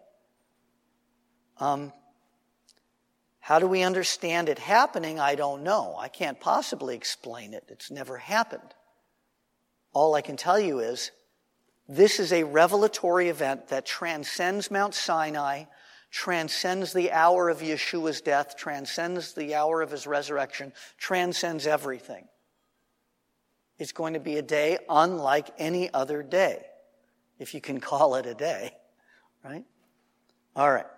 How do we understand it happening? I don't know. I can't possibly explain it. It's never happened. All I can tell you is this is a revelatory event that transcends Mount Sinai, transcends the hour of Yeshua's death, transcends the hour of his resurrection, transcends everything. It's going to be a day unlike any other day, if you can call it a day, right? All right.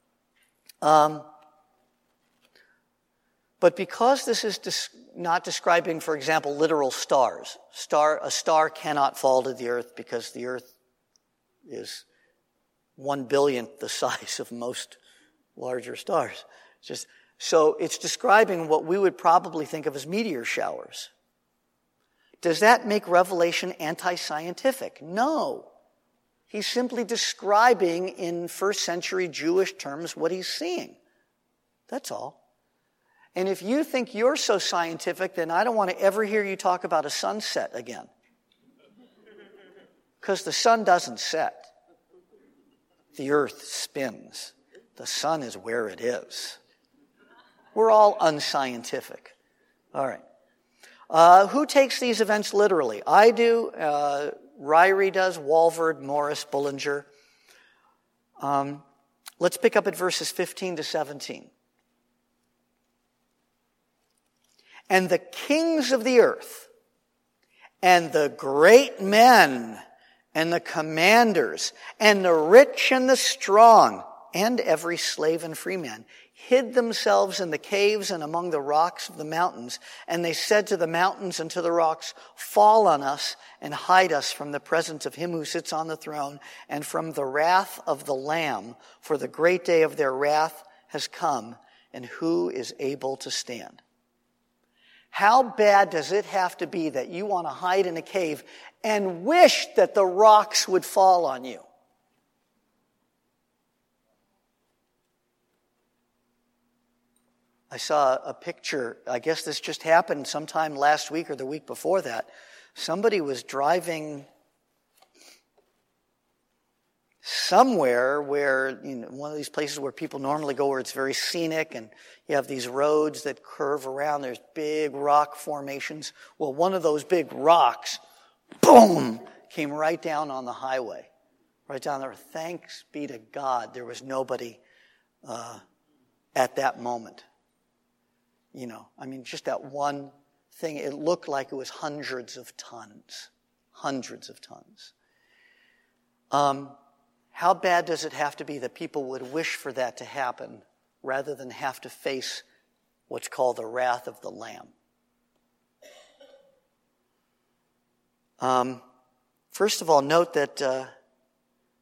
But because this is not describing, for example, literal stars, a star cannot fall to the earth because the earth is 1/billionth the size of most larger stars. So it's describing what we would probably think of as meteor showers. Does that make Revelation anti-scientific? No. He's simply describing in first century Jewish terms what he's seeing. That's all. And if you think you're so scientific, then I don't want to ever hear you talk about a sunset again. Because the sun doesn't set. The earth spins. The sun is where it is. We're all unscientific. All right. Who takes these events literally? I do. Ryrie does. Walvoord, Morris, Bullinger. Let's pick up at verses 15 to 17. And the kings of the earth, and the great men, and the commanders, and the rich and the strong, and every slave and free man, hid themselves in the caves and among the rocks of the mountains. And they said to the mountains and to the rocks, fall on us and hide us from the presence of him who sits on the throne and from the wrath of the Lamb, for the great day of their wrath has come, and who is able to stand? How bad does it have to be that you want to hide in a cave and wish that the rocks would fall on you? I saw a picture, I guess this just happened sometime last week or the week before that. Somebody was driving somewhere where, one of these places where people normally go where it's very scenic and you have these roads that curve around. There's big rock formations. Well, one of those big rocks, boom, came right down on the highway. Right down there. Thanks be to God there was nobody at that moment. Just that one thing, it looked like it was hundreds of tons. Hundreds of tons. How bad does it have to be that people would wish for that to happen rather than have to face what's called the wrath of the Lamb? First of all, note that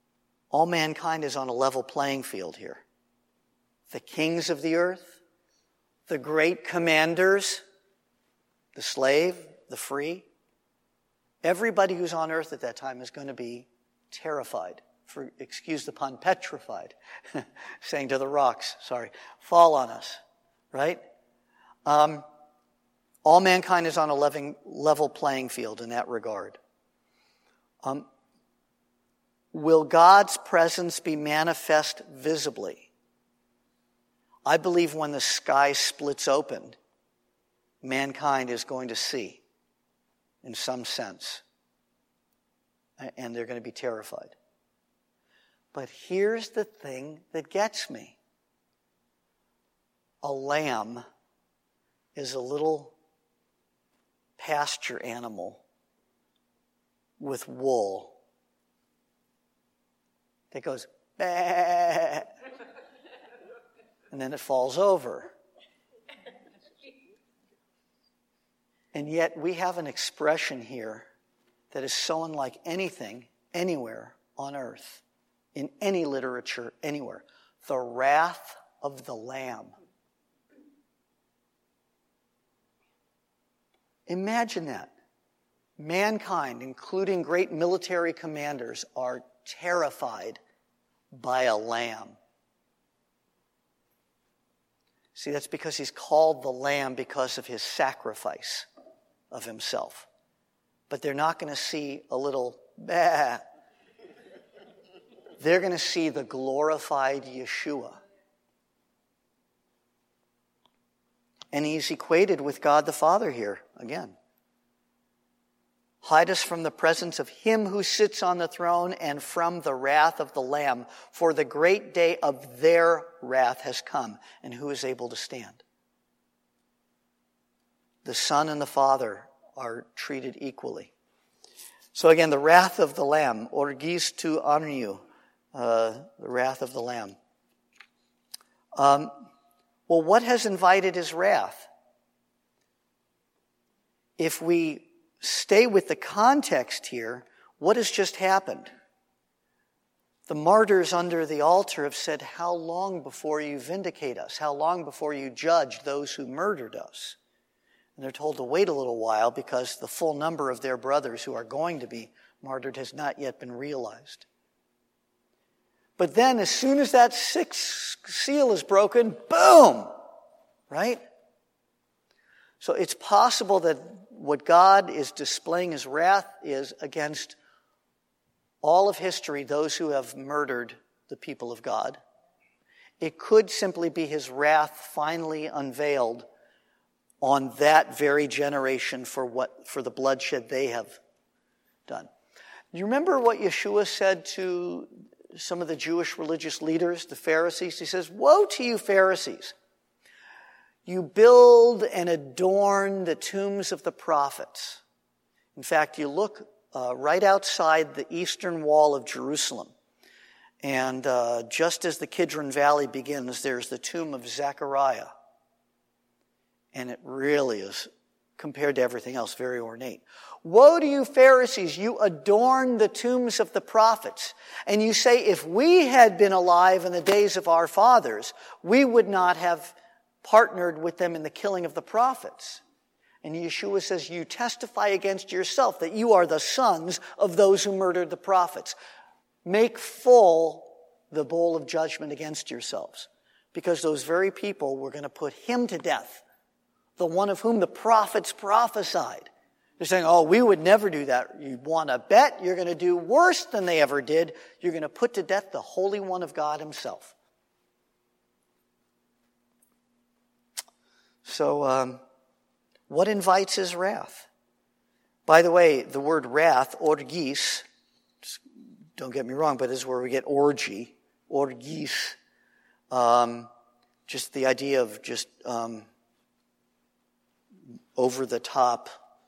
all mankind is on a level playing field here. The kings of the earth, the great commanders, the slave, the free, everybody who's on earth at that time is going to be terrified. Excuse the pun, petrified. Saying to the rocks, fall on us, right? All mankind is on a level playing field in that regard. Will God's presence be manifest visibly? I believe when the sky splits open, mankind is going to see, in some sense. And they're going to be terrified. But here's the thing that gets me. A lamb is a little pasture animal with wool that goes, bah, and then it falls over. And yet we have an expression here that is so unlike anything, anywhere on earth, in any literature, anywhere. The wrath of the Lamb. Imagine that. Mankind, including great military commanders, are terrified by a lamb. See, that's because he's called the Lamb because of his sacrifice of himself. But they're not going to see a little bah. They're going to see the glorified Yeshua. And he's equated with God the Father here again. Hide us from the presence of him who sits on the throne and from the wrath of the Lamb, for the great day of their wrath has come, and who is able to stand? The Son and the Father are treated equally. So again, the wrath of the Lamb, orgis tu amniu, the wrath of the Lamb. Well, what has invited his wrath? If we stay with the context here, what has just happened? The martyrs under the altar have said, how long before you vindicate us? How long before you judge those who murdered us? And they're told to wait a little while because the full number of their brothers who are going to be martyred has not yet been realized. But then as soon as that sixth seal is broken, boom! Right? So it's possible that what God is displaying his wrath is against all of history, those who have murdered the people of God. It could simply be his wrath finally unveiled on that very generation for the bloodshed they have done. You remember what Yeshua said to some of the Jewish religious leaders, the Pharisees? He says, "Woe to you, Pharisees! You build and adorn the tombs of the prophets." In fact, you look right outside the eastern wall of Jerusalem. And just as the Kidron Valley begins, there's the tomb of Zechariah. And it really is, compared to everything else, very ornate. Woe to you, Pharisees! You adorn the tombs of the prophets. And you say, if we had been alive in the days of our fathers, we would not have partnered with them in the killing of the prophets. And Yeshua says, you testify against yourself that you are the sons of those who murdered the prophets. Make full the bowl of judgment against yourselves. Because those very people were going to put him to death, the one of whom the prophets prophesied. They're saying, oh, we would never do that. You want to bet you're going to do worse than they ever did. You're going to put to death the Holy One of God himself. So, what invites his wrath? By the way, the word wrath, orgis, don't get me wrong, but this is where we get orgy, orgis, just the idea of just over the top.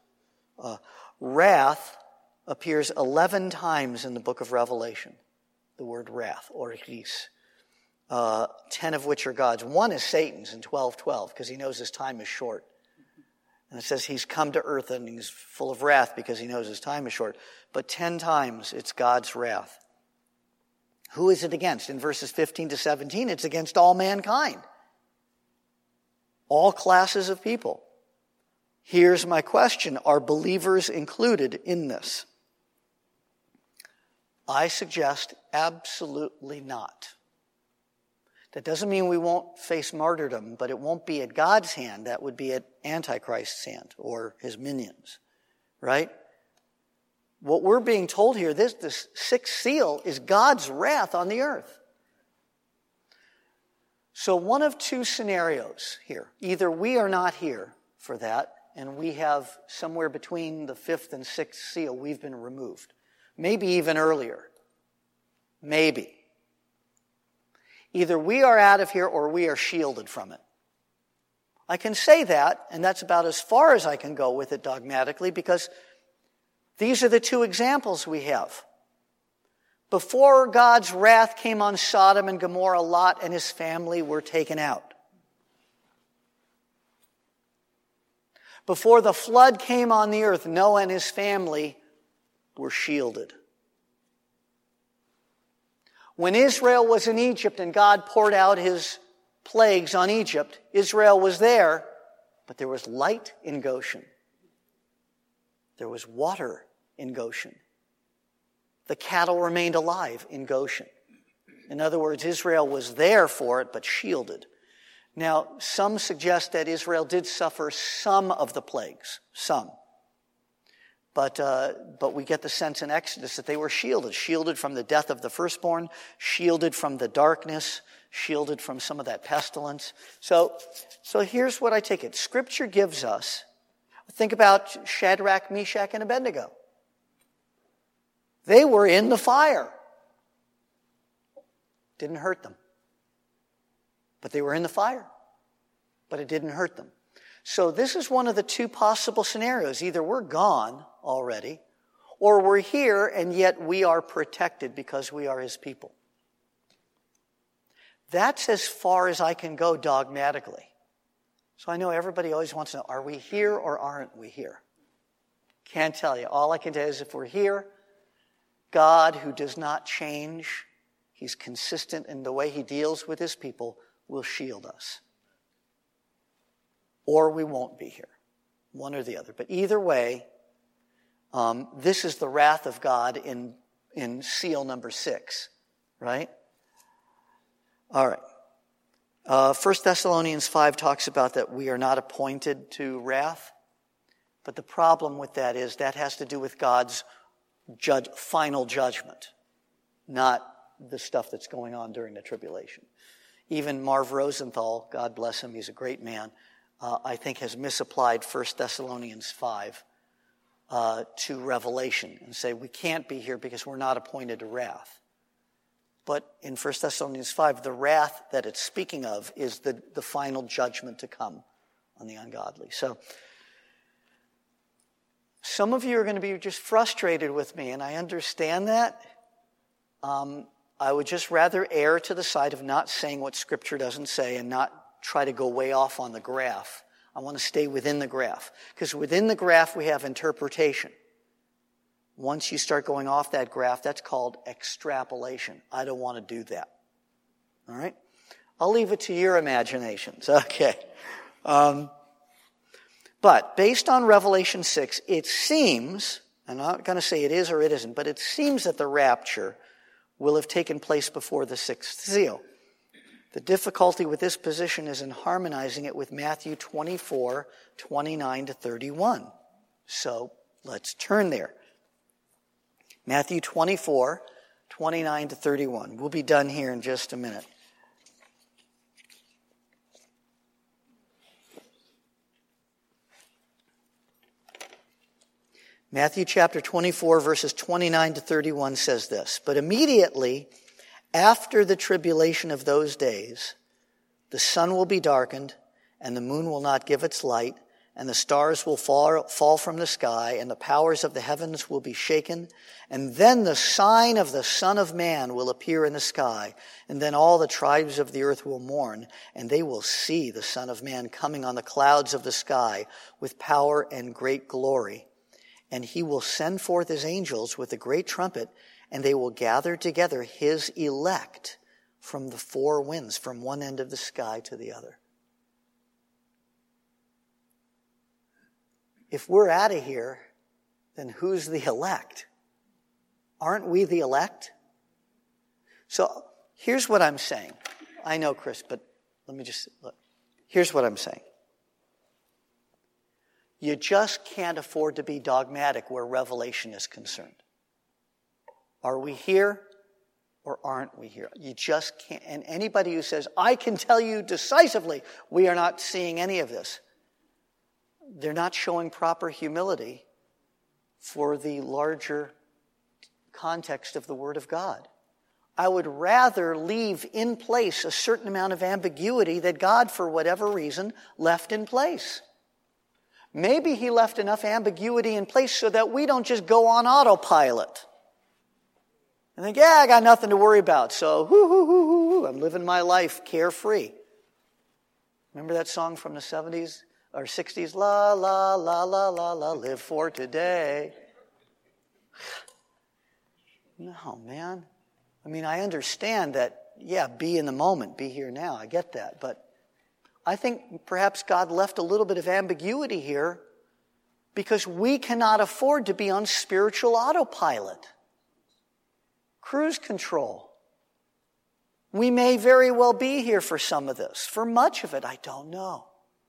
Wrath appears 11 times in the book of Revelation, the word wrath, orgis. 10 of which are God's. One is Satan's in 12:12 because he knows his time is short. And it says he's come to earth and he's full of wrath because he knows his time is short. But 10 times it's God's wrath. Who is it against? In verses 15 to 17, it's against all mankind. All classes of people. Here's my question. Are believers included in this? I suggest absolutely not. That doesn't mean we won't face martyrdom, but it won't be at God's hand. That would be at Antichrist's hand or his minions, right? What we're being told here, this sixth seal is God's wrath on the earth. So one of two scenarios here. Either we are not here for that, and we have somewhere between the fifth and sixth seal, we've been removed. Maybe even earlier. Maybe. Either we are out of here or we are shielded from it. I can say that, and that's about as far as I can go with it dogmatically, because these are the two examples we have. Before God's wrath came on Sodom and Gomorrah, Lot and his family were taken out. Before the flood came on the earth, Noah and his family were shielded. When Israel was in Egypt and God poured out his plagues on Egypt, Israel was there, but there was light in Goshen. There was water in Goshen. The cattle remained alive in Goshen. In other words, Israel was there for it, but shielded. Now, some suggest that Israel did suffer some of the plagues. Some. But we get the sense in Exodus that they were shielded. Shielded from the death of the firstborn, shielded from the darkness, shielded from some of that pestilence. So here's what I take it. Scripture gives us, think about Shadrach, Meshach, and Abednego. They were in the fire. Didn't hurt them. But they were in the fire. But it didn't hurt them. So this is one of the two possible scenarios. Either we're gone already, or we're here and yet we are protected because we are his people. That's as far as I can go dogmatically. So I know everybody always wants to know, are we here or aren't we here? Can't tell you. All I can tell you is if we're here, God, who does not change, he's consistent in the way he deals with his people, will shield us. Or we won't be here. One or the other. But either way, this is the wrath of God in seal number 6. Right? All right. 1 Thessalonians 5 talks about that we are not appointed to wrath. But the problem with that is that has to do with God's final judgment, not the stuff that's going on during the tribulation. Even Marv Rosenthal, God bless him, he's a great man, I think has misapplied 1 Thessalonians 5 to Revelation and say we can't be here because we're not appointed to wrath. But in 1 Thessalonians 5, the wrath that it's speaking of is the final judgment to come on the ungodly. So some of you are going to be just frustrated with me, and I understand that. I would just rather err to the side of not saying what Scripture doesn't say and not try to go way off on the graph. I want to stay within the graph. Because within the graph we have interpretation. Once you start going off that graph, that's called extrapolation. I don't want to do that. All right? I'll leave it to your imaginations. Okay. But based on Revelation 6, it seems, I'm not going to say it is or it isn't, but it seems that the rapture will have taken place before the 6th seal. The difficulty with this position is in harmonizing it with Matthew 24, 29 to 31. So let's turn there. Matthew 24, 29 to 31. We'll be done here in just a minute. Matthew chapter 24, verses 29 to 31 says this, "But immediately after the tribulation of those days, the sun will be darkened, and the moon will not give its light, and the stars will fall from the sky, and the powers of the heavens will be shaken. And then the sign of the Son of Man will appear in the sky, and then all the tribes of the earth will mourn, and they will see the Son of Man coming on the clouds of the sky with power and great glory. And he will send forth his angels with a great trumpet, and they will gather together his elect from the four winds, from one end of the sky to the other." if we're out of here, then who's the elect? Aren't we the elect? So here's what I'm saying. I know, Chris, but let me just look. Here's what I'm saying. You just can't afford to be dogmatic where revelation is concerned. Are we here or aren't we here? You just can't. And anybody who says, I can tell you decisively, we are not seeing any of this, they're not showing proper humility for the larger context of the Word of God. I would rather leave in place a certain amount of ambiguity that God, for whatever reason, left in place. Maybe He left enough ambiguity in place so that we don't just go on autopilot and think, I got nothing to worry about, so I'm living my life carefree. Remember that song from the 70s or 60s? La, la, la, la, la, la, live for today. No, man. I mean, I understand that, be in the moment, be here now. I get that. But I think perhaps God left a little bit of ambiguity here because we cannot afford to be on spiritual autopilot. Cruise control. We may very well be here for some of this. For much of it, I don't know.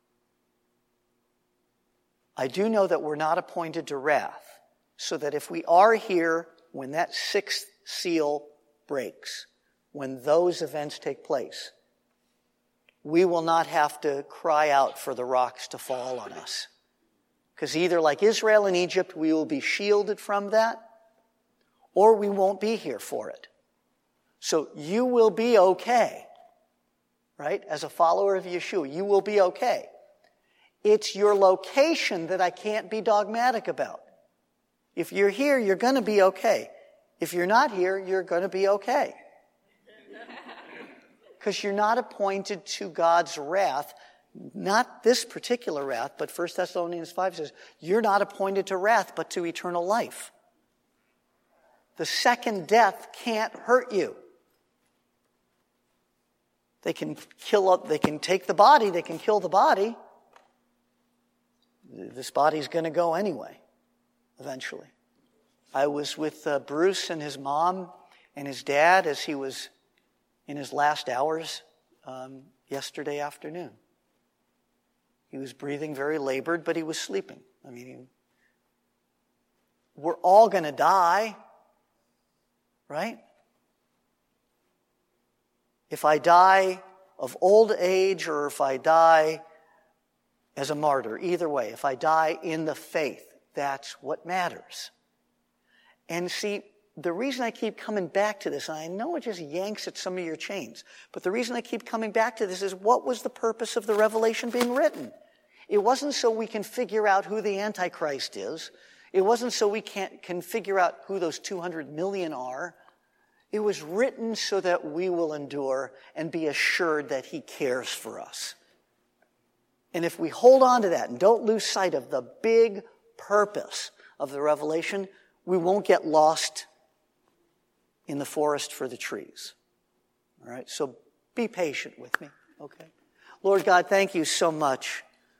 I do know that we're not appointed to wrath, so that if we are here when that sixth seal breaks, when those events take place, we will not have to cry out for the rocks to fall on us. Because either like Israel and Egypt, we will be shielded from that, or we won't be here for it. So you will be okay, right? As a follower of Yeshua, you will be okay. It's your location that I can't be dogmatic about. If you're here, you're going to be okay. If you're not here, you're going to be okay. Because you're not appointed to God's wrath. Not this particular wrath, but 1 Thessalonians 5 says, you're not appointed to wrath, but to eternal life. The second death can't hurt you. They can take the body, they can kill the body. This body's going to go anyway, eventually. I was with Bruce and his mom and his dad as he was in his last hours yesterday afternoon. He was breathing very labored, but he was sleeping. I mean, we're all going to die, right? If I die of old age or if I die as a martyr, either way, if I die in the faith, that's what matters. And see, the reason I keep coming back to this, and I know it just yanks at some of your chains, but the reason I keep coming back to this is what was the purpose of the revelation being written? It wasn't so we can figure out who the Antichrist is. It wasn't so we can figure out who those 200 million are. It was written so that we will endure and be assured that He cares for us. And if we hold on to that and don't lose sight of the big purpose of the revelation, we won't get lost in the forest for the trees. All right, so be patient with me, okay? Lord God, thank you so much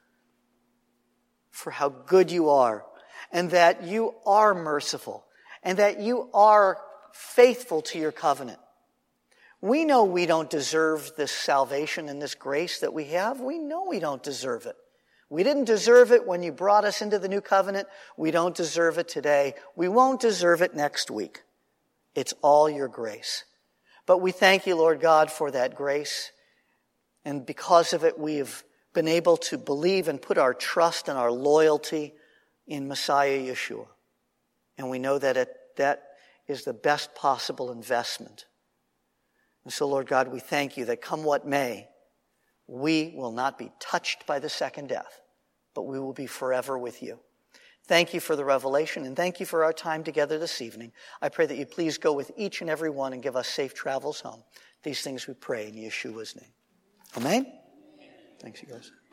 for how good you are, and that you are merciful, and that you are faithful to your covenant. We know we don't deserve this salvation and this grace that we have. We know we don't deserve it. We didn't deserve it when you brought us into the new covenant. We don't deserve it today. We won't deserve it next week. It's all your grace. But we thank you, Lord God, for that grace. And because of it, we've been able to believe and put our trust and our loyalty in Messiah Yeshua. And we know that that is the best possible investment. And so, Lord God, we thank you that come what may, we will not be touched by the second death, but we will be forever with you. Thank you for the revelation, and thank you for our time together this evening. I pray that you please go with each and every one and give us safe travels home. These things we pray in Yeshua's name. Amen? Thanks, you guys.